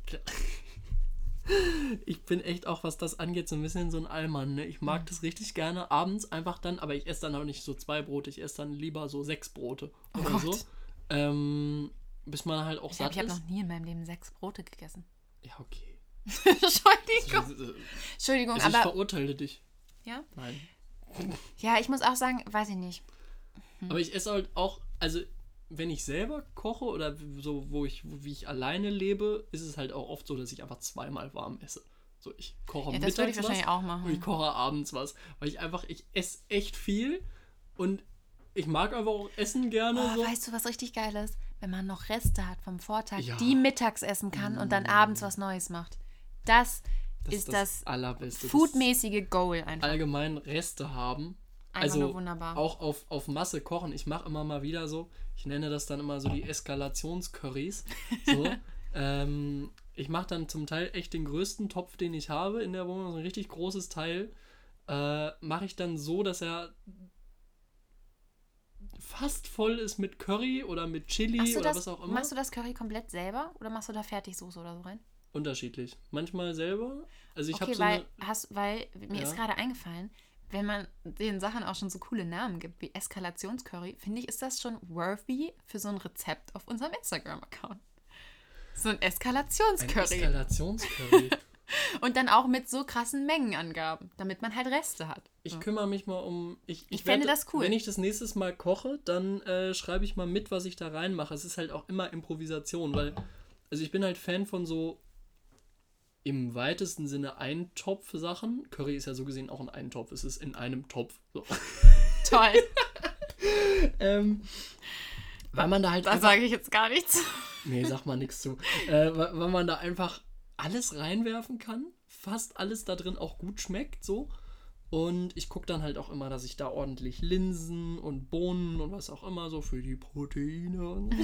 ich bin echt auch, was das angeht, so ein bisschen so ein Allmann. Ne? Ich mag das richtig gerne abends einfach dann, aber ich esse dann auch nicht so 2 Brote, ich esse dann lieber so 6 Brote oder so. Bis man halt auch satt ist. Ich habe noch nie in meinem Leben 6 Brote gegessen. Ja, okay. Entschuldigung, also ich verurteile dich. Ja? Nein. Ja, ich muss auch sagen, weiß ich nicht. Aber ich esse halt auch, also wenn ich selber koche oder so, wie ich alleine lebe, ist es halt auch oft so, dass ich einfach 2-mal warm esse. So, ich koche mittags das würde ich wahrscheinlich auch machen. Und ich koche abends was. Weil ich esse echt viel und ich mag einfach auch Essen gerne. So. Weißt du, was richtig geil ist? Wenn man noch Reste hat vom Vortag, die mittags essen kann und dann abends was Neues macht. Das ist das allerbeste. Foodmäßige Goal einfach. Allgemein Reste haben. Einfach nur wunderbar. Auch auf Masse kochen. Ich mache immer mal wieder so, ich nenne das dann immer so die Eskalationscurrys. So. Ich mache dann zum Teil echt den größten Topf, den ich habe in der Wohnung, so ein richtig großes Teil. Mache ich dann so, dass er fast voll ist mit Curry oder mit Chili oder was auch immer. Machst du das Curry komplett selber oder machst du da Fertigsoße oder so rein? Unterschiedlich. Manchmal selber. Also ich habe so weil mir ist gerade eingefallen, wenn man den Sachen auch schon so coole Namen gibt, wie Eskalationscurry, finde ich, ist das schon worthy für so ein Rezept auf unserem Instagram-Account. So ein Eskalationscurry. Ein Eskalationscurry. Und dann auch mit so krassen Mengenangaben, damit man halt Reste hat. Ich kümmere mich mal um... Ich fände das cool. Wenn ich das nächstes Mal koche, dann schreibe ich mal mit, was ich da reinmache. Es ist halt auch immer Improvisation, weil... Also ich bin halt Fan von so im weitesten Sinne Eintopf-Sachen. Curry ist ja so gesehen auch ein Eintopf. Es ist in einem Topf. So. Toll. Weil man da halt... Da sage ich jetzt gar nichts. Nee, sag mal nichts zu. Weil man da einfach alles reinwerfen kann. Fast alles da drin auch gut schmeckt, so. Und ich gucke dann halt auch immer, dass ich da ordentlich Linsen und Bohnen und was auch immer so für die Proteine und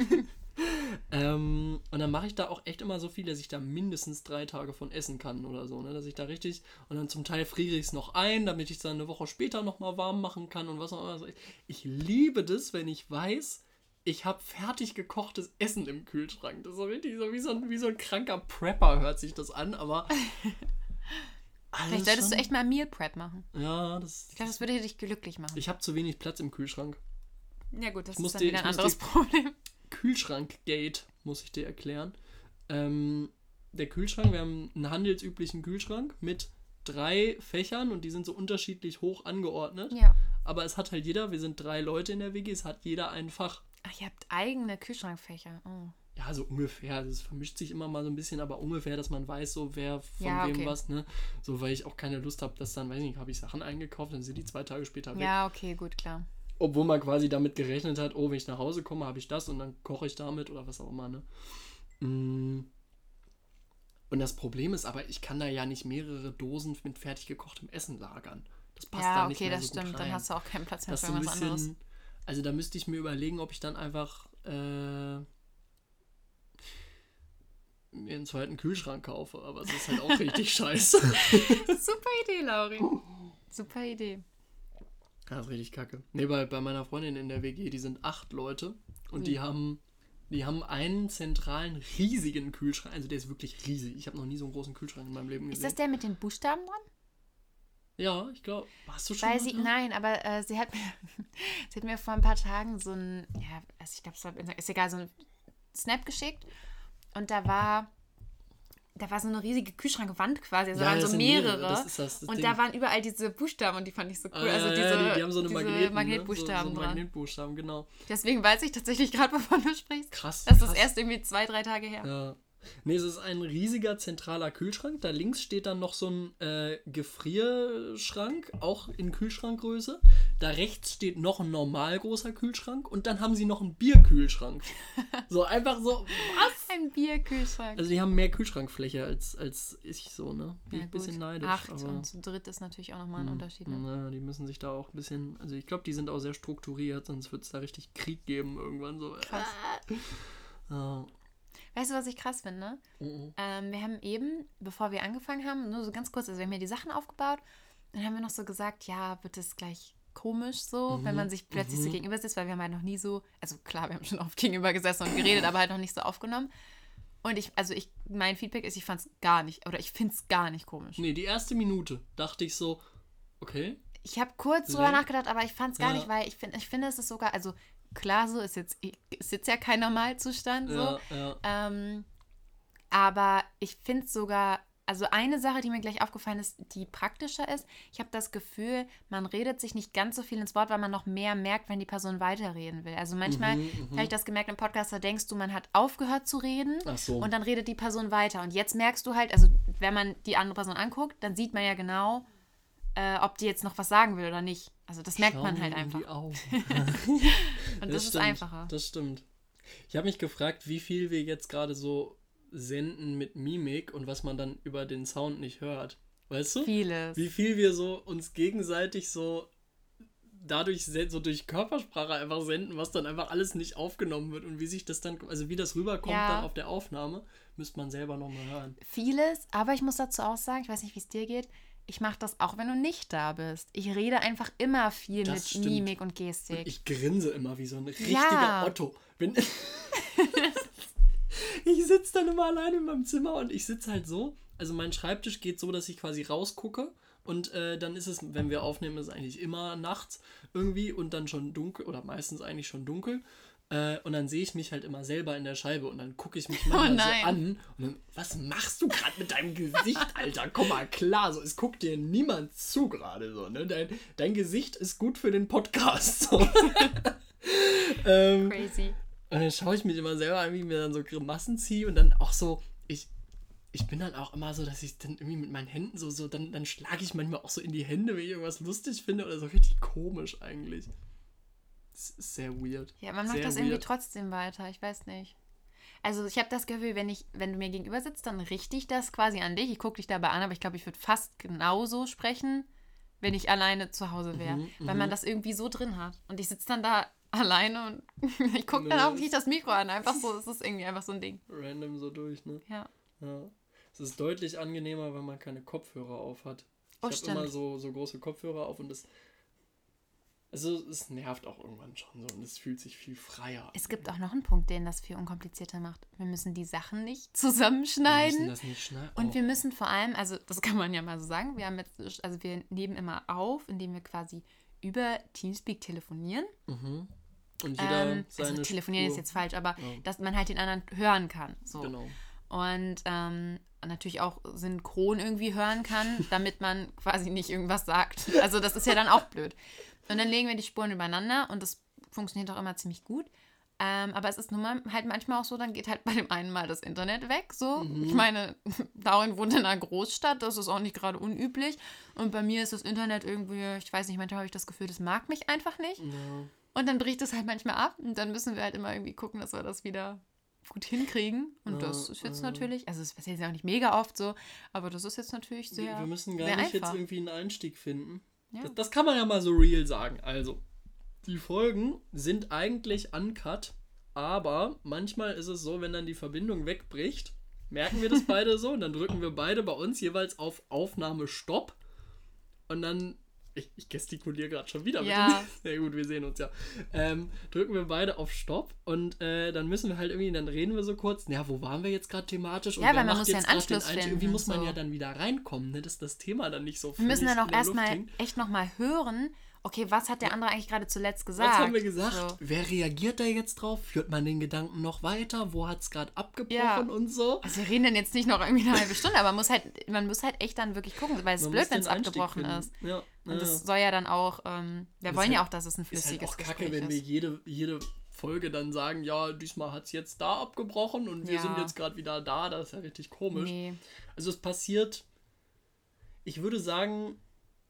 und dann mache ich da auch echt immer so viel, dass ich da mindestens 3 Tage von essen kann oder so, ne? Dass ich da richtig, und dann zum Teil friere ich es noch ein, damit ich es dann eine Woche später nochmal warm machen kann und was auch immer. Ich liebe das, wenn ich weiß, ich habe fertig gekochtes Essen im Kühlschrank. Das ist so richtig so wie so ein kranker Prepper hört sich das an, aber vielleicht solltest du echt mal Meal Prep machen. Ja, ich glaube, das würde dich glücklich machen. Ich habe zu wenig Platz im Kühlschrank. Ja gut, das ist dann wieder ein anderes Problem. Kühlschrank-Gate, muss ich dir erklären. Der Kühlschrank, wir haben einen handelsüblichen Kühlschrank mit 3 Fächern und die sind so unterschiedlich hoch angeordnet. Ja. Aber es hat halt jeder, wir sind 3 Leute in der WG, es hat jeder ein Fach. Ach, ihr habt eigene Kühlschrankfächer. Oh. Ja, so ungefähr. Das vermischt sich immer mal so ein bisschen, aber ungefähr, dass man weiß, so wer von wem was, ne? So, weil ich auch keine Lust habe, dass dann, weiß nicht, habe ich Sachen eingekauft, dann sind die 2 Tage später weg. Ja, okay, gut, klar. Obwohl man quasi damit gerechnet hat, oh, wenn ich nach Hause komme, habe ich das und dann koche ich damit oder was auch immer, ne? Und das Problem ist aber, ich kann da ja nicht mehrere Dosen mit fertig gekochtem Essen lagern. Das passt da nicht mehr so gut rein. Ja, okay, das stimmt. Dann hast du auch keinen Platz mehr für was anderes. Also da müsste ich mir überlegen, ob ich dann einfach mir einen zweiten Kühlschrank kaufe. Aber es ist halt auch richtig scheiße. Super Idee, Lauri. Super Idee. Das ist richtig kacke. Nee, bei meiner Freundin in der WG, die sind 8 Leute und die haben einen zentralen, riesigen Kühlschrank. Also der ist wirklich riesig. Ich habe noch nie so einen großen Kühlschrank in meinem Leben gesehen. Ist das der mit den Buchstaben dran? Ja, ich glaube. Hast du schon mal? Nein, aber sie hat mir vor ein paar Tagen so ein, ja, also ich glaube, ist egal, so ein Snap geschickt und da war da war so eine riesige Kühlschrankwand quasi, also waren so mehrere. Das und Ding. Da waren überall diese Buchstaben und die fand ich so cool. Also die haben so eine Magnetbuchstaben so dran. Magnetbuchstaben, genau. Deswegen weiß ich tatsächlich gerade, wovon du sprichst. Krass. Das ist erst irgendwie 2-3 Tage her. Ja. Nee, es ist ein riesiger zentraler Kühlschrank. Da links steht dann noch so ein Gefrierschrank, auch in Kühlschrankgröße. Da rechts steht noch ein normal großer Kühlschrank und dann haben sie noch einen Bierkühlschrank. So einfach so, was? Ein Bierkühlschrank. Also die haben mehr Kühlschrankfläche als ich so, ne? Bin ich ein bisschen neidisch. 8 und zu dritt ist natürlich auch nochmal ein Unterschied. Ne? Na, die müssen sich da auch ein bisschen, also ich glaube, die sind auch sehr strukturiert, sonst wird es da richtig Krieg geben irgendwann so. Krass. Weißt du, was ich krass finde? Wir haben eben, bevor wir angefangen haben, nur so ganz kurz, also wir haben ja die Sachen aufgebaut, dann haben wir noch so gesagt, ja, wird es gleich komisch so, wenn man sich plötzlich so gegenüber sitzt, weil wir haben halt noch nie so, also klar, wir haben schon oft gegenüber gesessen und geredet, aber halt noch nicht so aufgenommen. Und mein Feedback ist, ich finde es gar nicht komisch. Nee, die erste Minute dachte ich so, okay. Ich habe kurz drüber nachgedacht, aber ich fand es gar nicht, weil ich finde, es ist sogar, also klar, so ist jetzt ja kein Normalzustand so. Ja. Aber ich finde es sogar, also eine Sache, die mir gleich aufgefallen ist, die praktischer ist, ich habe das Gefühl, man redet sich nicht ganz so viel ins Wort, weil man noch mehr merkt, wenn die Person weiterreden will. Also manchmal habe ich das gemerkt im Podcast, da denkst du, man hat aufgehört zu reden und dann redet die Person weiter. Und jetzt merkst du halt, also wenn man die andere Person anguckt, dann sieht man ja genau, ob die jetzt noch was sagen will oder nicht. Also das merkt man halt einfach. Und das ist einfacher. Das stimmt. Ich habe mich gefragt, wie viel wir jetzt gerade so senden mit Mimik und was man dann über den Sound nicht hört. Weißt du? Vieles. Wie viel wir so uns gegenseitig so dadurch so durch Körpersprache einfach senden, was dann einfach alles nicht aufgenommen wird und wie sich das dann, also wie das rüberkommt dann auf der Aufnahme, müsste man selber nochmal hören. Vieles, aber ich muss dazu auch sagen, ich weiß nicht, wie es dir geht, ich mache das auch, wenn du nicht da bist. Ich rede einfach immer viel mit Mimik und Gestik. Und ich grinse immer wie so ein richtiger Otto. Ich sitze dann immer alleine in meinem Zimmer und ich sitze halt so, also mein Schreibtisch geht so, dass ich quasi rausgucke und dann ist es, wenn wir aufnehmen, ist es eigentlich immer nachts irgendwie und dann schon dunkel oder meistens eigentlich schon dunkel. Und dann sehe ich mich halt immer selber in der Scheibe und dann gucke ich mich manchmal so an und dann, was machst du gerade mit deinem Gesicht, Alter? Komm mal klar, so, es guckt dir niemand zu gerade so, ne? Dein Gesicht ist gut für den Podcast. So. Crazy. Und dann schaue ich mich immer selber an, wie ich mir dann so Grimassen ziehe und dann auch so, ich bin dann auch immer so, dass ich dann irgendwie mit meinen Händen so dann schlage ich manchmal auch so in die Hände, wenn ich irgendwas lustig finde oder so, richtig komisch eigentlich. Das ist sehr weird. Ja, man macht das irgendwie trotzdem weiter, ich weiß nicht. Also ich habe das Gefühl, wenn du mir gegenüber sitzt, dann richte ich das quasi an dich. Ich gucke dich dabei an, aber ich glaube, ich würde fast genauso sprechen, wenn ich alleine zu Hause wäre. Weil man das irgendwie so drin hat. Und ich sitze dann da alleine und ich gucke dann auch nicht das Mikro an. Einfach so, es ist irgendwie einfach so ein Ding. Random so durch, ne? Ja. Es ist deutlich angenehmer, wenn man keine Kopfhörer auf hat. Ich habe immer so große Kopfhörer auf und es nervt auch irgendwann schon so und es fühlt sich viel freier. Es gibt auch noch einen Punkt, den das viel unkomplizierter macht. Wir müssen die Sachen nicht zusammenschneiden. Wir müssen das nicht schneiden. Und wir müssen vor allem, also das kann man ja mal so sagen, wir nehmen immer auf, indem wir quasi über Teamspeak telefonieren. Und jeder seine also telefonieren Spur. ist jetzt falsch, aber dass man halt den anderen hören kann. So. Genau. Und natürlich auch synchron irgendwie hören kann, damit man quasi nicht irgendwas sagt. Also das ist ja dann auch blöd. Und dann legen wir die Spuren übereinander und das funktioniert auch immer ziemlich gut. Aber es ist nun mal halt manchmal auch so, dann geht halt bei dem einen mal das Internet weg. So. Ich meine, Laurin wohnt in einer Großstadt, das ist auch nicht gerade unüblich. Und bei mir ist das Internet irgendwie, ich weiß nicht, manchmal habe ich das Gefühl, das mag mich einfach nicht. Ja. Und dann bricht es halt manchmal ab und dann müssen wir halt immer irgendwie gucken, dass wir das wieder gut hinkriegen. Und das ist jetzt natürlich, also das passiert ja auch nicht mega oft so, aber das ist jetzt natürlich sehr Wir müssen gar nicht einfach. jetzt irgendwie einen Einstieg finden. Ja. Das kann man ja mal so real sagen. Also, die Folgen sind eigentlich uncut, aber manchmal ist es so, wenn dann die Verbindung wegbricht, merken wir das beide so und dann drücken wir beide bei uns jeweils auf Aufnahme Stopp und dann ich gestikuliere gerade schon wieder. Ja. Sehr gut, wir sehen uns ja. Drücken wir beide auf Stopp und dann müssen wir halt irgendwie, dann reden wir so kurz, wo waren wir jetzt gerade thematisch? Und ja, weil man muss ja einen Anschluss finden. Irgendwie muss man ja dann wieder reinkommen, ne, dass das Thema dann nicht so wir müssen dann auch erstmal echt nochmal hören, okay, was hat der andere eigentlich gerade zuletzt gesagt? Was haben wir gesagt? So. Wer reagiert da jetzt drauf? Führt man den Gedanken noch weiter? Wo hat es gerade abgebrochen und so? Also wir reden dann jetzt nicht noch irgendwie eine halbe Stunde, aber man muss halt echt dann wirklich gucken, weil es ist blöd, wenn es abgebrochen ist. Ja. Und das soll ja dann auch, wir wollen ja auch, dass es ein flüssiges Gespräch ist. Ist halt auch kacke, wenn wir jede Folge dann sagen, ja, diesmal hat es jetzt da abgebrochen und wir sind jetzt gerade wieder da. Das ist ja richtig komisch. Nee. Also es passiert, ich würde sagen,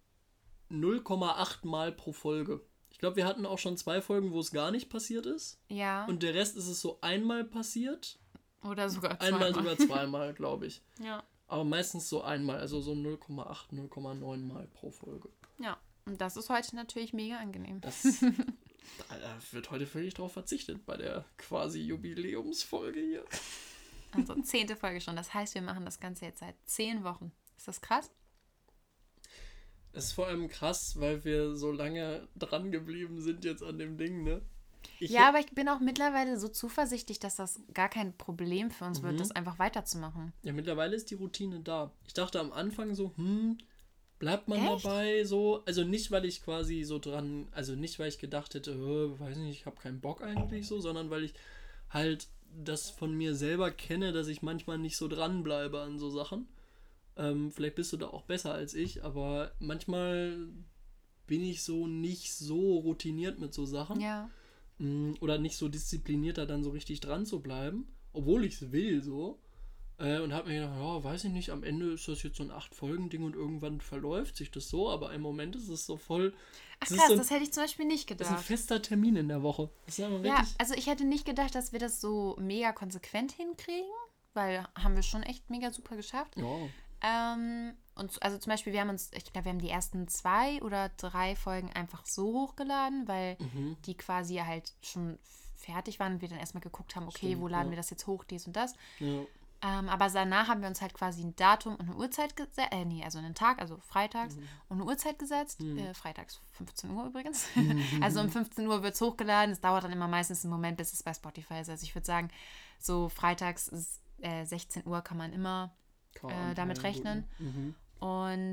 0,8 Mal pro Folge. Ich glaube, wir hatten auch schon 2 Folgen, wo es gar nicht passiert ist. Ja. Und der Rest ist es so einmal passiert. Oder sogar zweimal. Einmal, sogar zweimal, glaube ich. Ja. Aber meistens so einmal, also so 0,8, 0,9 Mal pro Folge. Ja, und das ist heute natürlich mega angenehm. Da wird heute völlig drauf verzichtet bei der quasi Jubiläumsfolge hier. Also 10. Folge schon. Das heißt, wir machen das Ganze jetzt seit 10 Wochen. Ist das krass? Es ist vor allem krass, weil wir so lange dran geblieben sind jetzt an dem Ding, ne? Aber ich bin auch mittlerweile so zuversichtlich, dass das gar kein Problem für uns wird, das einfach weiterzumachen. Ja, mittlerweile ist die Routine da. Ich dachte am Anfang so, bleibt man dabei so? Also nicht, weil ich quasi so dran, also nicht, weil ich gedacht hätte, weiß nicht, ich habe keinen Bock eigentlich so, sondern weil ich halt das von mir selber kenne, dass ich manchmal nicht so dranbleibe an so Sachen. Vielleicht bist du da auch besser als ich, aber manchmal bin ich so nicht so routiniert mit so Sachen. Ja. Oder nicht so diszipliniert, da dann so richtig dran zu bleiben, obwohl ich es will so. Und habe mir gedacht, ja, weiß ich nicht, am Ende ist das jetzt so ein 8-Folgen-Ding und irgendwann verläuft sich das so, aber im Moment ist es so voll... Ach krass, das hätte ich zum Beispiel nicht gedacht. Das ist ein fester Termin in der Woche. Das ist ja, also ich hätte nicht gedacht, dass wir das so mega konsequent hinkriegen, weil haben wir schon echt mega super geschafft. Ja. Und also zum Beispiel, ich glaube, wir haben die ersten 2 oder 3 Folgen einfach so hochgeladen, weil die quasi halt schon fertig waren und wir dann erstmal geguckt haben, okay, stimmt, wo laden wir das jetzt hoch, dies und das. Ja. Aber danach haben wir uns halt quasi ein Datum und eine Uhrzeit gesetzt, also einen Tag, also freitags und eine Uhrzeit gesetzt, freitags 15 Uhr übrigens. Also um 15 Uhr wird es hochgeladen, es dauert dann immer meistens einen Moment, bis es bei Spotify ist. Also ich würde sagen, so freitags 16 Uhr kann man immer damit rechnen. Und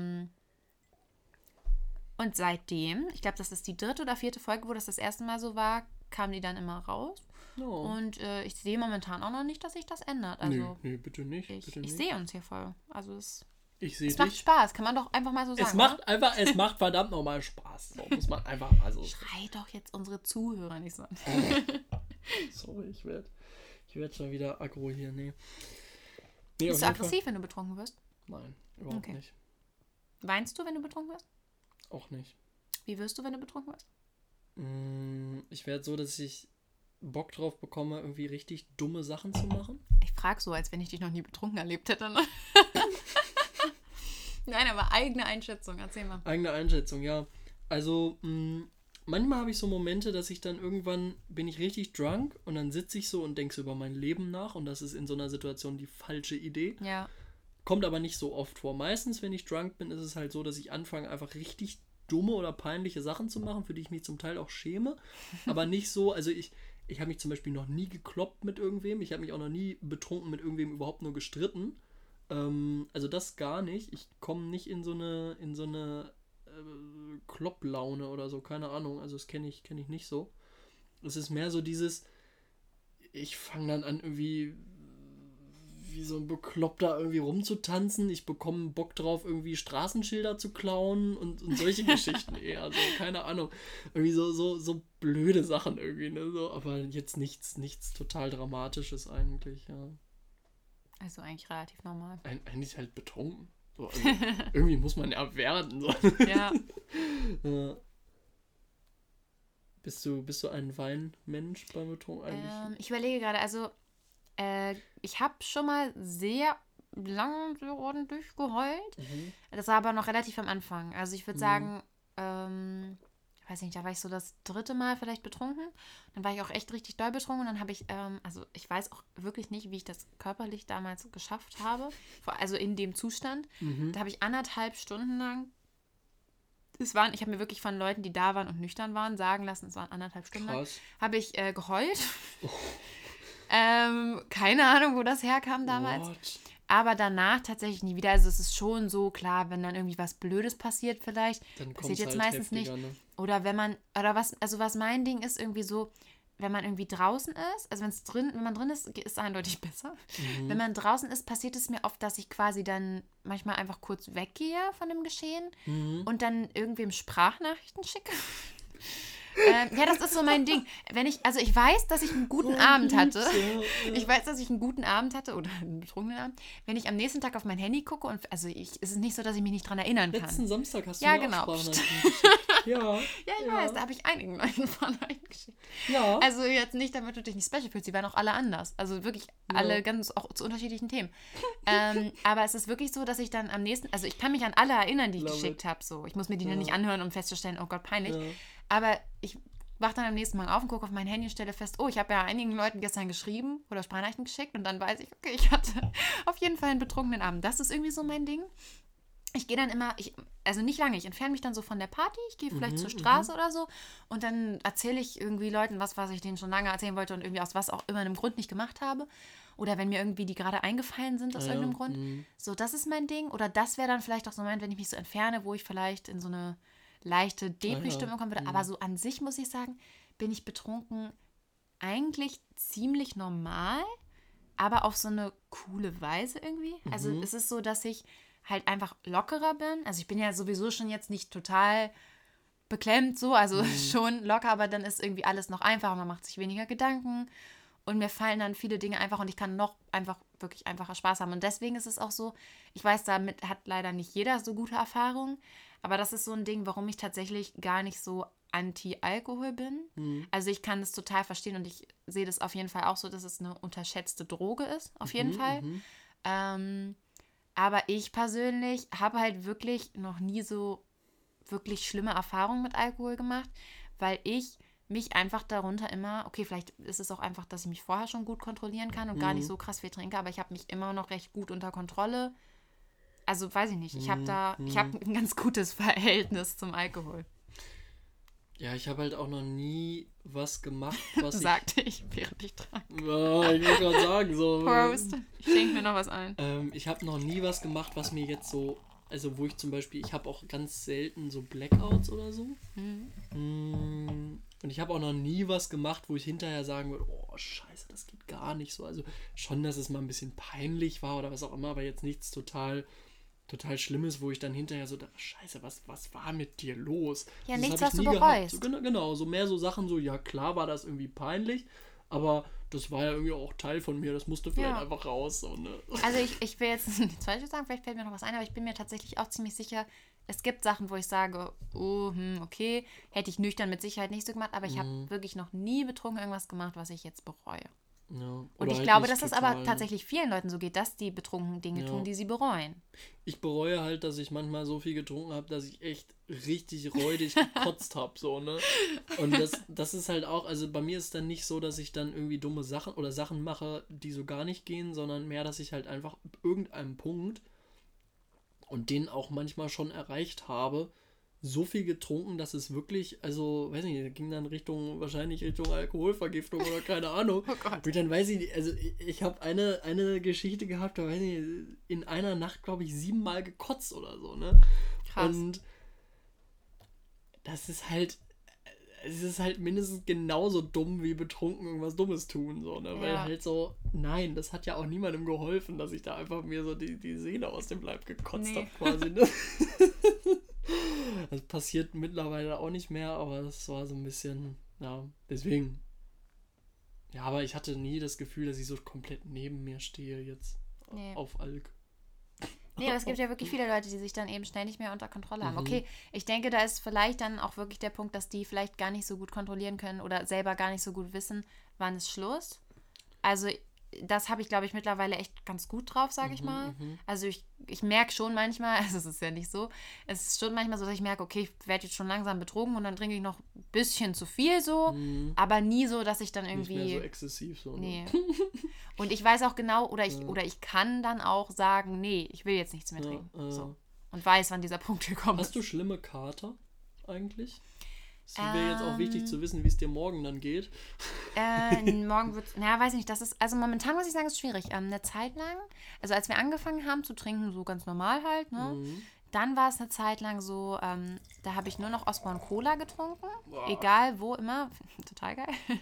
seitdem, ich glaube, das ist die 3. oder 4. Folge, wo das erste Mal so war, kamen die dann immer raus. Oh. Und ich sehe momentan auch noch nicht, dass sich das ändert. Also, nee, bitte nicht. Ich sehe uns hier voll. Also es macht Spaß, kann man doch einfach mal so sagen. Es macht verdammt nochmal Spaß. So muss man einfach Schrei doch jetzt unsere Zuhörer nicht so an. Sorry, ich werd schon wieder aggro hier. Nee, bist du aggressiv, wenn du betrunken wirst? Nein, überhaupt nicht. Weinst du, wenn du betrunken wirst? Auch nicht. Wie wirst du, wenn du betrunken wirst? Ich werde so, dass ich Bock drauf bekomme, irgendwie richtig dumme Sachen zu machen. Ich frage so, als wenn ich dich noch nie betrunken erlebt hätte. Ne? Nein, aber eigene Einschätzung, erzähl mal. Eigene Einschätzung, ja. Also, manchmal habe ich so Momente, dass ich dann irgendwann bin ich richtig drunk und dann sitze ich so und denke so über mein Leben nach und das ist in so einer Situation die falsche Idee. Ja. Kommt aber nicht so oft vor. Meistens, wenn ich drunk bin, ist es halt so, dass ich anfange, einfach richtig dumme oder peinliche Sachen zu machen, für die ich mich zum Teil auch schäme. Aber nicht so, also ich habe mich zum Beispiel noch nie gekloppt mit irgendwem. Ich habe mich auch noch nie betrunken mit irgendwem überhaupt nur gestritten. Also das gar nicht. Ich komme nicht in so eine Klopplaune oder so, keine Ahnung. Also das kenne ich nicht so. Es ist mehr so dieses, ich fange dann an irgendwie wie so ein Bekloppter irgendwie rumzutanzen. Ich bekomme Bock drauf, irgendwie Straßenschilder zu klauen und solche Geschichten eher. Also, keine Ahnung. Irgendwie so blöde Sachen irgendwie, ne? So, aber jetzt nichts total Dramatisches eigentlich, ja. Also eigentlich relativ normal. Eigentlich halt betrunken. So, also irgendwie muss man ja werden. So. Ja. Ja. Bist du ein Weinmensch beim Betrunken eigentlich? Ich überlege gerade, also ich habe schon mal sehr lange so ordentlich geheult. Das war aber noch relativ am Anfang. Also ich würde sagen, ich weiß nicht, da war ich so das 3. Mal vielleicht betrunken. Dann war ich auch echt richtig doll betrunken. Und dann habe ich, also ich weiß auch wirklich nicht, wie ich das körperlich damals geschafft habe. Also in dem Zustand. Da habe ich 1,5 Stunden lang, ich habe mir wirklich von Leuten, die da waren und nüchtern waren, sagen lassen, es waren 1,5 Stunden lang, habe ich geheult. Keine Ahnung, wo das herkam damals. Aber danach tatsächlich nie wieder. Also es ist schon so, klar, wenn dann irgendwie was Blödes passiert vielleicht, dann passiert jetzt halt meistens nicht. Ne? Oder wenn man, oder was mein Ding ist, irgendwie so, wenn man irgendwie draußen ist, also wenn man drin ist, ist es eindeutig besser. Wenn man draußen ist, passiert es mir oft, dass ich quasi dann manchmal einfach kurz weggehe von dem Geschehen und dann irgendwem Sprachnachrichten schicke. Ja, das ist so mein Ding. Ich weiß, dass ich einen guten Abend hatte. Ich weiß, dass ich einen guten Abend hatte oder einen betrunkenen Abend. Wenn ich am nächsten Tag auf mein Handy gucke und es ist nicht so, dass ich mich nicht dran erinnern kann. Letzten Samstag hast du mir auch Sprachnachrichten geschickt. Ja, ich weiß, da habe ich einigen Leuten Sprachnachrichten geschickt. Ja. Also jetzt nicht, damit du dich nicht special fühlst, die waren auch alle anders. Also wirklich alle ganz auch zu unterschiedlichen Themen. Aber es ist wirklich so, dass ich dann am nächsten, also ich kann mich an alle erinnern, die ich geschickt habe. So. Ich muss mir die dann nicht anhören, um festzustellen, oh Gott, peinlich. Ja. Aber ich wache dann am nächsten Mal auf und gucke auf mein Handy und stelle fest, ich habe ja einigen Leuten gestern geschrieben oder Sprachnachrichten geschickt und dann weiß ich, okay, ich hatte auf jeden Fall einen betrunkenen Abend. Das ist irgendwie so mein Ding. Ich gehe dann immer, also nicht lange, ich entferne mich dann so von der Party, ich gehe vielleicht zur Straße oder so und dann erzähle ich irgendwie Leuten was ich denen schon lange erzählen wollte und irgendwie aus was auch immer einem Grund nicht gemacht habe. Oder wenn mir irgendwie die gerade eingefallen sind aus irgendeinem Grund. So, das ist mein Ding. Oder das wäre dann vielleicht auch so ein Moment, wenn ich mich so entferne, wo ich vielleicht in so eine leichte Depri-Stimmung kommen würde. Aber so an sich muss ich sagen, bin ich betrunken eigentlich ziemlich normal, aber auf so eine coole Weise irgendwie. Also es ist so, dass ich halt einfach lockerer bin. Also ich bin ja sowieso schon jetzt nicht total beklemmt so, also schon locker, aber dann ist irgendwie alles noch einfacher, man macht sich weniger Gedanken und mir fallen dann viele Dinge einfach und ich kann noch einfach wirklich einfacher Spaß haben. Und deswegen ist es auch so, ich weiß, damit hat leider nicht jeder so gute Erfahrungen, aber das ist so ein Ding, warum ich tatsächlich gar nicht so anti-Alkohol bin. Also ich kann das total verstehen und ich sehe das auf jeden Fall auch so, dass es eine unterschätzte Droge ist, auf jeden Fall. Aber ich persönlich habe halt wirklich noch nie so wirklich schlimme Erfahrungen mit Alkohol gemacht, weil ich mich einfach darunter immer, okay, vielleicht ist es auch einfach, dass ich mich vorher schon gut kontrollieren kann und gar nicht so krass viel trinke, aber ich habe mich immer noch recht gut unter Kontrolle. Also weiß ich nicht, ich habe ein ganz gutes Verhältnis zum Alkohol. Ja, ich habe halt auch noch nie was gemacht, was sagte ich, während ich trank. Oh, ich muss gerade sagen, so. Prost, ich schenke mir noch was ein. Ich habe noch nie was gemacht, was mir jetzt so, also wo ich zum Beispiel, ich habe auch ganz selten so Blackouts oder so. Und ich habe auch noch nie was gemacht, wo ich hinterher sagen würde, oh scheiße, das geht gar nicht so. Also schon, dass es mal ein bisschen peinlich war oder was auch immer, aber jetzt nichts total Schlimmes, wo ich dann hinterher so dachte, scheiße, was war mit dir los? Ja, nichts, was du bereust. So, genau, so mehr so Sachen, so, ja klar war das irgendwie peinlich, aber das war ja irgendwie auch Teil von mir, das musste vielleicht einfach raus. So, ne? Also ich will jetzt nichts Falsches sagen, vielleicht fällt mir noch was ein, aber ich bin mir tatsächlich auch ziemlich sicher, es gibt Sachen, wo ich sage, okay, hätte ich nüchtern mit Sicherheit nicht so gemacht, aber ich habe wirklich noch nie betrunken irgendwas gemacht, was ich jetzt bereue. Ja, und ich glaube, dass es aber tatsächlich vielen Leuten so geht, dass die betrunken Dinge tun, die sie bereuen. Ich bereue halt, dass ich manchmal so viel getrunken habe, dass ich echt richtig räudig gekotzt habe, so, ne? Und das ist halt auch, also bei mir ist es dann nicht so, dass ich dann irgendwie dumme Sachen oder Sachen mache, die so gar nicht gehen, sondern mehr, dass ich halt einfach ab irgendeinem Punkt und den auch manchmal schon erreicht habe, so viel getrunken, dass es wirklich, also, weiß nicht, ging dann wahrscheinlich Richtung Alkoholvergiftung oder keine Ahnung. Oh Gott. Und dann weiß ich nicht, also ich habe eine Geschichte gehabt, da weiß ich nicht, in einer Nacht, glaube ich, 7-mal gekotzt oder so, ne? Krass. Und es ist halt mindestens genauso dumm wie betrunken irgendwas Dummes tun, so, ne? Weil halt so, nein, das hat ja auch niemandem geholfen, dass ich da einfach mir so die Seele aus dem Leib gekotzt habe, quasi, ne? Das passiert mittlerweile auch nicht mehr, aber das war so ein bisschen, ja, deswegen. Ja, aber ich hatte nie das Gefühl, dass ich so komplett neben mir stehe jetzt auf Alk. Nee, aber es gibt ja wirklich viele Leute, die sich dann eben schnell nicht mehr unter Kontrolle haben. Okay, ich denke, da ist vielleicht dann auch wirklich der Punkt, dass die vielleicht gar nicht so gut kontrollieren können oder selber gar nicht so gut wissen, wann ist Schluss. Also das habe ich, glaube ich, mittlerweile echt ganz gut drauf, sage ich mal. Also ich merke schon manchmal, also es ist ja nicht so, es ist schon manchmal so, dass ich merke, okay, ich werde jetzt schon langsam betrogen und dann trinke ich noch ein bisschen zu viel so, aber nie so, dass ich dann irgendwie... Nicht mehr so exzessiv so. Nee. Und ich weiß auch genau, oder ich kann dann auch sagen, nee, ich will jetzt nichts mehr trinken. So. Und weiß, wann dieser Punkt hier kommt. Hast du schlimme Kater eigentlich? Es wäre jetzt auch wichtig zu wissen, wie es dir morgen dann geht. Morgen wird, weiß ich nicht, das ist, also momentan muss ich sagen, ist schwierig. Eine Zeit lang, also als wir angefangen haben zu trinken, so ganz normal halt, ne? Dann war es eine Zeit lang so, da habe ich nur noch Osborne Cola getrunken. Boah. Egal wo, immer. Total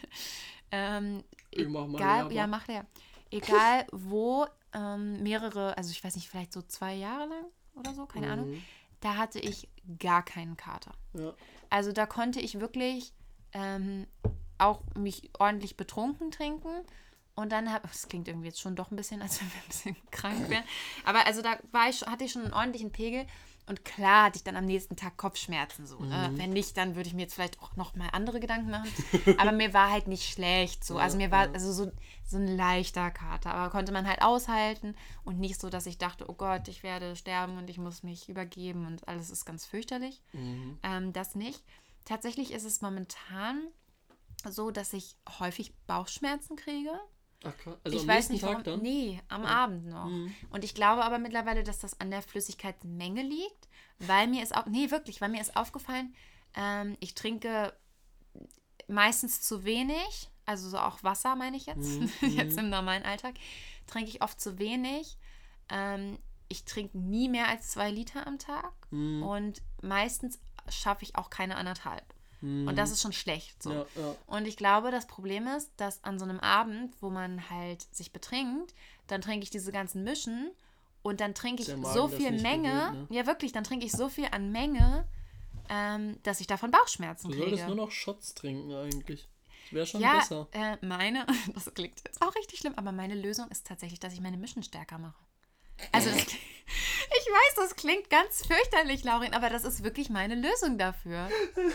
geil. Ich mach mal egal, leer, ja, mach leer. Egal wo, mehrere, also ich weiß nicht, vielleicht so 2 Jahre lang oder so, keine Ahnung. Da hatte ich gar keinen Kater. Ja. Also da konnte ich wirklich auch mich ordentlich betrunken trinken. Und dann das klingt irgendwie jetzt schon doch ein bisschen, als wenn wir ein bisschen krank wären. Aber also da hatte ich schon einen ordentlichen Pegel. Und klar hatte ich dann am nächsten Tag Kopfschmerzen. So, Wenn nicht, dann würde ich mir jetzt vielleicht auch noch mal andere Gedanken machen. Aber mir war halt nicht schlecht. So. Also mir war so ein leichter Kater. Aber konnte man halt aushalten. Und nicht so, dass ich dachte, oh Gott, ich werde sterben und ich muss mich übergeben. Und alles ist ganz fürchterlich. Das nicht. Tatsächlich ist es momentan so, dass ich häufig Bauchschmerzen kriege. Ach krass. Also ich am weiß nächsten nicht, Tag warum. dann? Nee, am Abend noch. Und ich glaube aber mittlerweile, dass das an der Flüssigkeitsmenge liegt, weil mir ist aufgefallen, ich trinke meistens zu wenig, also so auch Wasser meine ich jetzt, jetzt im normalen Alltag, trinke ich oft zu wenig. Ich trinke nie mehr als 2 Liter am Tag und meistens schaffe ich auch keine 1,5. Und das ist schon schlecht. So. Ja. Und ich glaube, das Problem ist, dass an so einem Abend, wo man halt sich betrinkt, dann trinke ich diese ganzen Mischen und dann trinke ich so viel Menge. Gewöhnt, ne? Ja, wirklich, dann trinke ich so viel an Menge, dass ich davon Bauchschmerzen kriege. Du solltest nur noch Shots trinken eigentlich. Das wäre schon besser. Das klingt jetzt auch richtig schlimm, aber meine Lösung ist tatsächlich, dass ich meine Mischen stärker mache. Also ich weiß, das klingt ganz fürchterlich, Laurin, aber das ist wirklich meine Lösung dafür.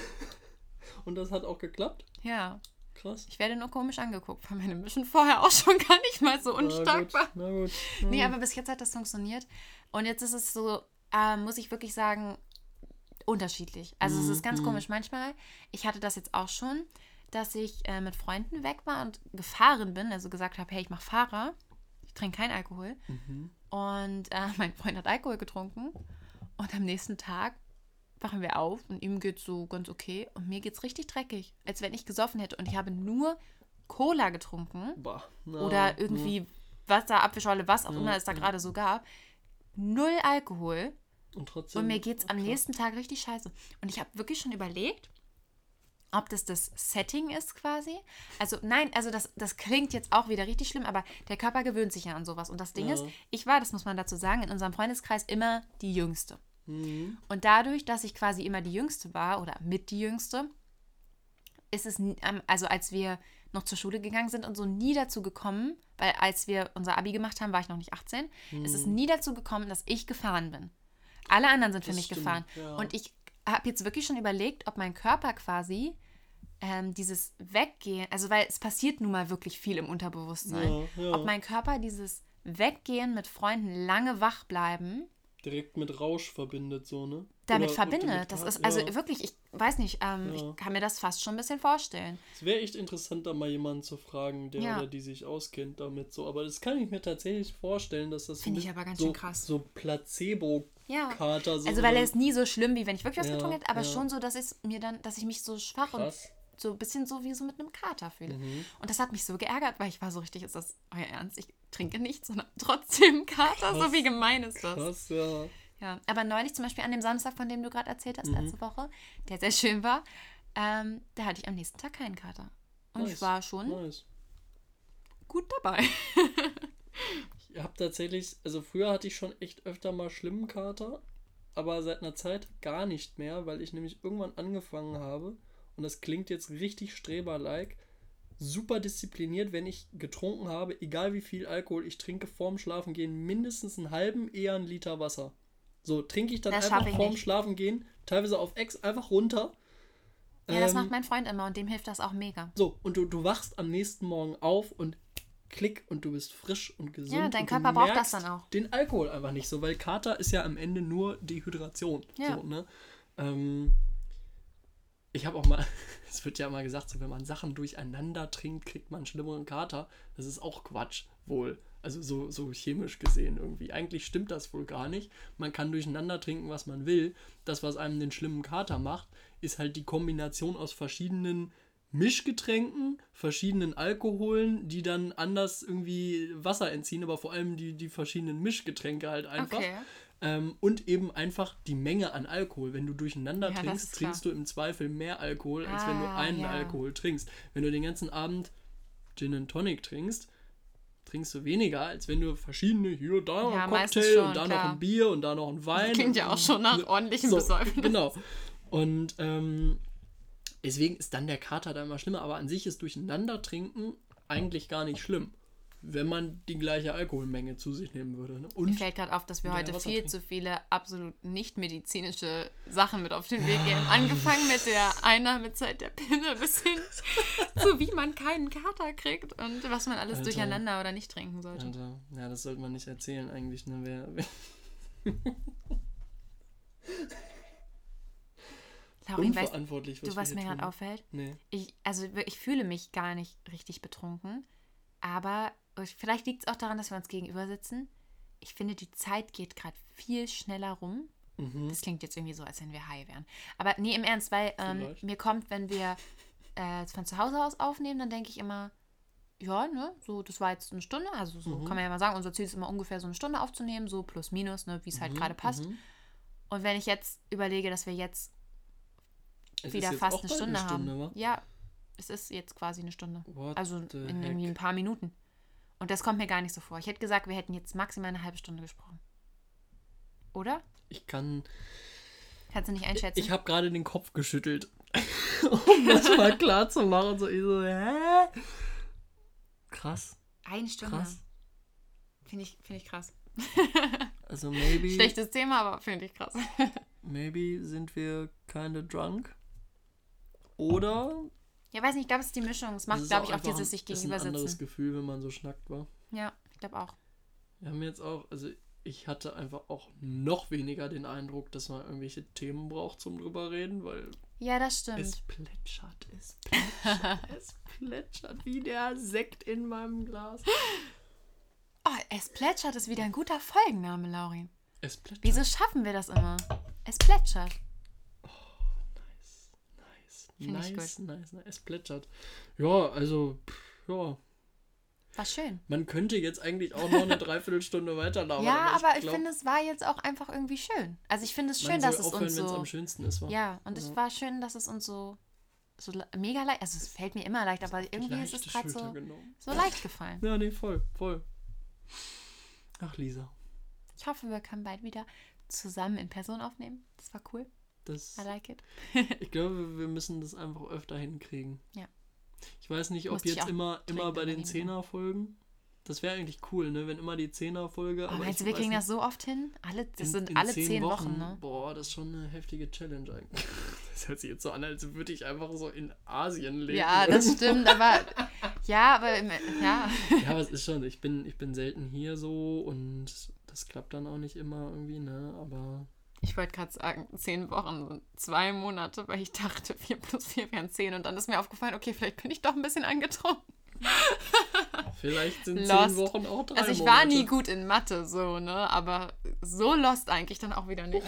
Und das hat auch geklappt? Ja. Krass. Ich werde nur komisch angeguckt, weil meine Mischen vorher auch schon gar nicht mal so unstark waren. Na gut. Nee, aber bis jetzt hat das funktioniert. Und jetzt ist es so, muss ich wirklich sagen, unterschiedlich. Also es ist ganz komisch. Manchmal, ich hatte das jetzt auch schon, dass ich mit Freunden weg war und gefahren bin, also gesagt habe, hey, ich mache Fahrer, ich trinke keinen Alkohol. Und mein Freund hat Alkohol getrunken und am nächsten Tag wachen wir auf und ihm geht's so ganz okay und mir geht's richtig dreckig, als wenn ich gesoffen hätte und ich habe nur Cola getrunken oder irgendwie Wasser, Apfelschorle, was auch immer es da gerade so gab. 0 Alkohol und mir geht's am nächsten Tag richtig scheiße. Und ich habe wirklich schon überlegt, ob das Setting ist quasi. Also nein, also das klingt jetzt auch wieder richtig schlimm, aber der Körper gewöhnt sich ja an sowas. Und das Ding ist, ich war, das muss man dazu sagen, in unserem Freundeskreis immer die Jüngste. Und dadurch, dass ich quasi immer die Jüngste war oder mit die Jüngste, ist es, also als wir noch zur Schule gegangen sind und so, nie dazu gekommen, weil als wir unser Abi gemacht haben, war ich noch nicht 18, ist es nie dazu gekommen, dass ich gefahren bin. Alle anderen sind für mich gefahren. Ja. Und ich habe jetzt wirklich schon überlegt, ob mein Körper quasi dieses Weggehen, also weil es passiert nun mal wirklich viel im Unterbewusstsein, ob mein Körper dieses Weggehen mit Freunden, lange wach bleiben, direkt mit Rausch verbindet, so, ne? Damit verbindet. Das ist, also wirklich, ich weiß nicht, ich kann mir das fast schon ein bisschen vorstellen. Es wäre echt interessant, da mal jemanden zu fragen, der oder die sich auskennt damit, so. Aber das kann ich mir tatsächlich vorstellen, dass das finde ich aber ganz schön krass. So Placebo-Kater so. Also weil er ist nie so schlimm, wie wenn ich wirklich was getrunken hätte, aber schon so, dass ich mich so schwach und so ein bisschen so wie so mit einem Kater fühle. Und das hat mich so geärgert, weil ich war so richtig, ist das euer Ernst? Ich trinke nichts, sondern trotzdem Kater, so wie gemein ist das. Krass, ja. Ja, aber neulich zum Beispiel an dem Samstag, von dem du gerade erzählt hast, letzte Woche, der sehr schön war, da hatte ich am nächsten Tag keinen Kater. Und ich war schon gut dabei. Ich habe tatsächlich, also früher hatte ich schon echt öfter mal schlimmen Kater, aber seit einer Zeit gar nicht mehr, weil ich nämlich irgendwann angefangen habe, und das klingt jetzt richtig streber-like, super diszipliniert, wenn ich getrunken habe, egal wie viel Alkohol ich trinke, vorm Schlafengehen mindestens einen halben, eher einen Liter Wasser. So, trinke ich dann einfach vorm Schlafengehen, teilweise auf Ex, einfach runter. Ja, das macht mein Freund immer und dem hilft das auch mega. So, und du wachst am nächsten Morgen auf und klick und du bist frisch und gesund. Ja, dein Körper braucht das dann auch. Den Alkohol einfach nicht so, weil Kater ist ja am Ende nur Dehydration. Ja. So, ne? ich habe auch mal, es wird ja immer gesagt, so, wenn man Sachen durcheinander trinkt, kriegt man einen schlimmeren Kater. Das ist auch Quatsch, wohl. Also so chemisch gesehen irgendwie. Eigentlich stimmt das wohl gar nicht. Man kann durcheinander trinken, was man will. Das, was einem den schlimmen Kater macht, ist halt die Kombination aus verschiedenen Mischgetränken, verschiedenen Alkoholen, die dann anders irgendwie Wasser entziehen, aber vor allem die verschiedenen Mischgetränke halt einfach. Okay. Und eben einfach die Menge an Alkohol. Wenn du durcheinander trinkst du im Zweifel mehr Alkohol, als wenn du einen Alkohol trinkst. Wenn du den ganzen Abend Gin and Tonic trinkst du weniger, als wenn du verschiedene, hier, da noch ein Cocktail schon, und da noch ein Bier und da noch ein Wein. Das klingt ja auch schon nach ordentlichem Besäufen. Genau. Und deswegen ist dann der Kater da immer schlimmer, aber an sich ist Durcheinander trinken eigentlich gar nicht schlimm, wenn man die gleiche Alkoholmenge zu sich nehmen würde. Ne? Und mir fällt gerade auf, dass wir heute viel zu viele absolut nicht medizinische Sachen mit auf den Weg geben. Angefangen mit der Einnahmezeit der Pille bis hin zu wie man keinen Kater kriegt und was man alles durcheinander oder nicht trinken sollte. Alter. Ja, das sollte man nicht erzählen eigentlich. Ne? Laurin, unverantwortlich, weißt du, was mir gerade auffällt? Nee. Ich fühle mich gar nicht richtig betrunken, aber vielleicht liegt es auch daran, dass wir uns gegenüber sitzen. Ich finde, die Zeit geht gerade viel schneller rum. Mhm. Das klingt jetzt irgendwie so, als wenn wir high wären. Aber nee, im Ernst, weil mir kommt, wenn wir von zu Hause aus aufnehmen, dann denke ich immer, ja, ne, so, das war jetzt eine Stunde. Also so kann man ja mal sagen, unser Ziel ist immer ungefähr so eine Stunde aufzunehmen, so plus minus, ne, wie es halt gerade passt. Und wenn ich jetzt überlege, dass wir jetzt wieder fast eine Stunde haben. Wa? Ja, es ist jetzt quasi eine Stunde. Also in irgendwie ein paar Minuten. Und das kommt mir gar nicht so vor. Ich hätte gesagt, wir hätten jetzt maximal eine halbe Stunde gesprochen. Oder? Kannst du nicht einschätzen? Ich habe gerade den Kopf geschüttelt, um das mal klar zu machen. So, ich so, hä? Krass. Eine Stunde. Krass. Finde ich krass. Also maybe... Schlechtes Thema, aber finde ich krass. Maybe sind wir kinda drunk. Oder... Ja, weiß nicht, ich glaube, es ist die Mischung. Es macht, glaube ich, auch dieses sich gegenüber sitzen. Das ist ein anderes Gefühl, wenn man so schnackt war. Ja, ich glaube auch. Wir haben jetzt auch, also ich hatte einfach auch noch weniger den Eindruck, dass man irgendwelche Themen braucht zum drüber reden, weil... Ja, das stimmt. Es plätschert wie der Sekt in meinem Glas. Oh, es plätschert ist wieder ein guter Folgenname, Laurin. Es plätschert. Wieso schaffen wir das immer? Es plätschert. Nice. Es plätschert. Ja, also, ja. War schön. Man könnte jetzt eigentlich auch noch eine Dreiviertelstunde weiterlaufen. Ja, aber ich finde, es war jetzt auch einfach irgendwie schön. Also ich finde es schön, dass es uns so... wenn es am schönsten ist. Wa? Ja, und es war schön, dass es uns so mega leicht... Also es fällt mir immer leicht, aber irgendwie ist es gerade so leicht gefallen. Ja, nee, voll. Ach, Lisa. Ich hoffe, wir können bald wieder zusammen in Person aufnehmen. Das war cool. I like it. Ich glaube, wir müssen das einfach öfter hinkriegen. Ja. Ich weiß nicht, ob jetzt immer bei den 10er-Folgen. Das wäre eigentlich cool, ne? Wenn immer die 10er-Folge. Aber meinst du, wir kriegen das so oft hin? Das sind alle 10 Wochen, ne? Boah, das ist schon eine heftige Challenge eigentlich. Das hört sich jetzt so an, als würde ich einfach so in Asien leben. Ja, das stimmt, aber ja. Ja, aber es ist schon, ich bin selten hier so und das klappt dann auch nicht immer irgendwie, ne? Aber... Ich wollte gerade sagen, 10 Wochen sind 2 Monate, weil ich dachte, 4 plus 4 wären 10. Und dann ist mir aufgefallen, okay, vielleicht bin ich doch ein bisschen angetrunken. Vielleicht sind lost. 10 Wochen auch 3 Monate. Also ich war nie gut in Mathe, so, ne? Aber so lost eigentlich dann auch wieder nicht.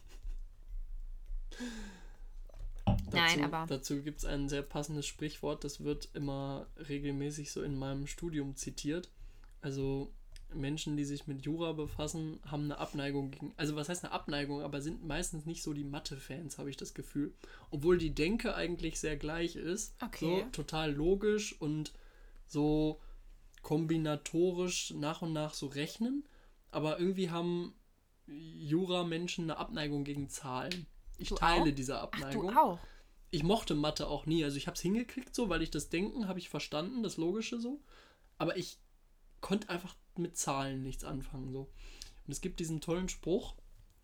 Dazu gibt es ein sehr passendes Sprichwort, das wird immer regelmäßig so in meinem Studium zitiert. Also... Menschen, die sich mit Jura befassen, haben eine Abneigung gegen... Also was heißt eine Abneigung, aber sind meistens nicht so die Mathe-Fans, habe ich das Gefühl. Obwohl die Denke eigentlich sehr gleich ist. Okay. So total logisch und so kombinatorisch nach und nach so rechnen. Aber irgendwie haben Jura-Menschen eine Abneigung gegen Zahlen. Ich teile diese Abneigung. Ach, du auch? Ich mochte Mathe auch nie. Also ich habe es hingekriegt so, weil ich das Denken habe ich verstanden, das Logische so. Aber ich konnte einfach mit Zahlen nichts anfangen. So. Und es gibt diesen tollen Spruch,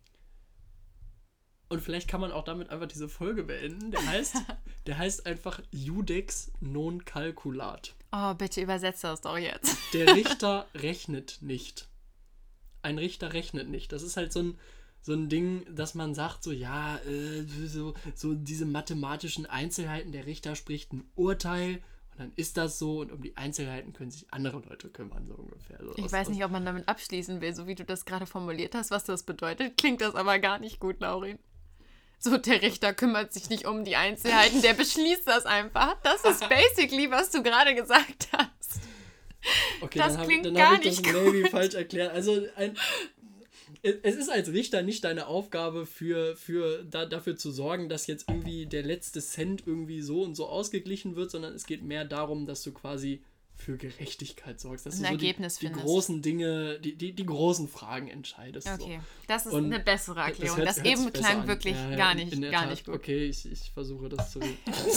und vielleicht kann man auch damit einfach diese Folge beenden, der heißt einfach Judex non calculat. Oh, bitte übersetze das doch jetzt. Der Richter rechnet nicht. Ein Richter rechnet nicht. Das ist halt so so ein Ding, dass man sagt, so ja, so diese mathematischen Einzelheiten, der Richter spricht ein Urteil und dann ist das so und um die Einzelheiten können sich andere Leute kümmern, so ungefähr. So ich weiß nicht, ob man damit abschließen will, so wie du das gerade formuliert hast, was das bedeutet, klingt das aber gar nicht gut, Laurin. So, der Richter kümmert sich nicht um die Einzelheiten, der beschließt das einfach. Das ist basically, was du gerade gesagt hast. Okay, das klingt gar nicht gut. Dann habe ich das maybe falsch erklärt. Also, es ist als Richter nicht deine Aufgabe, dafür zu sorgen, dass jetzt irgendwie der letzte Cent irgendwie so und so ausgeglichen wird, sondern es geht mehr darum, dass du quasi für Gerechtigkeit sorgst, dass du so die großen Dinge, die großen Fragen entscheidest. Okay, so. Das ist eine bessere Erklärung. Das eben klang wirklich gar nicht gut. Okay, ich versuche das zu...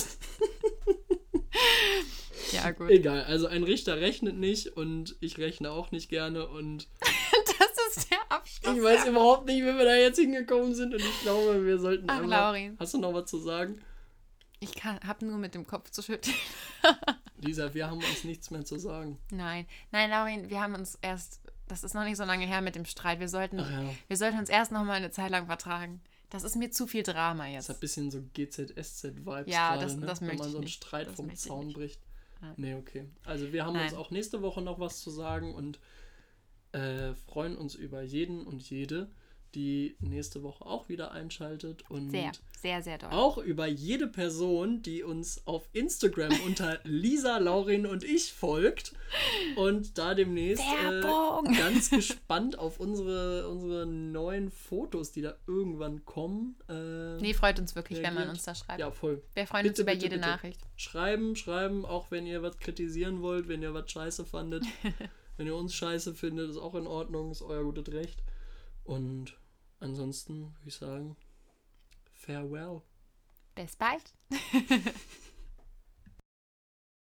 Ja, gut. Egal, also ein Richter rechnet nicht und ich rechne auch nicht gerne und... Das ist der Abschluss. Ich weiß überhaupt nicht, wie wir da jetzt hingekommen sind und ich glaube, wir sollten Laurin. Hast du noch was zu sagen? Ich habe nur mit dem Kopf zu schütteln. Lisa, wir haben uns nichts mehr zu sagen. Nein, Laurin, wir haben uns erst, das ist noch nicht so lange her mit dem Streit, wir sollten uns erst noch mal eine Zeit lang vertragen. Das ist mir zu viel Drama jetzt. Das hat ein bisschen so GZSZ-Vibes ja, gerade, das möchte ich nicht. Wenn man so einen Streit vom Zaun bricht. Nein. Nee, okay. Also wir haben uns auch nächste Woche noch was zu sagen und freuen uns über jeden und jede, die nächste Woche auch wieder einschaltet und sehr, sehr doll. Auch über jede Person, die uns auf Instagram unter Lisa, Laurin und ich folgt und da demnächst ganz gespannt auf unsere neuen Fotos, die da irgendwann kommen. Freut uns wirklich, wenn man uns da schreibt. Ja, voll. Wir freuen uns über jede Nachricht. Schreiben, auch wenn ihr was kritisieren wollt, wenn ihr was scheiße fandet. Wenn ihr uns scheiße findet, ist auch in Ordnung, ist euer gutes Recht. Und ansonsten würde ich sagen, farewell. Bis bald.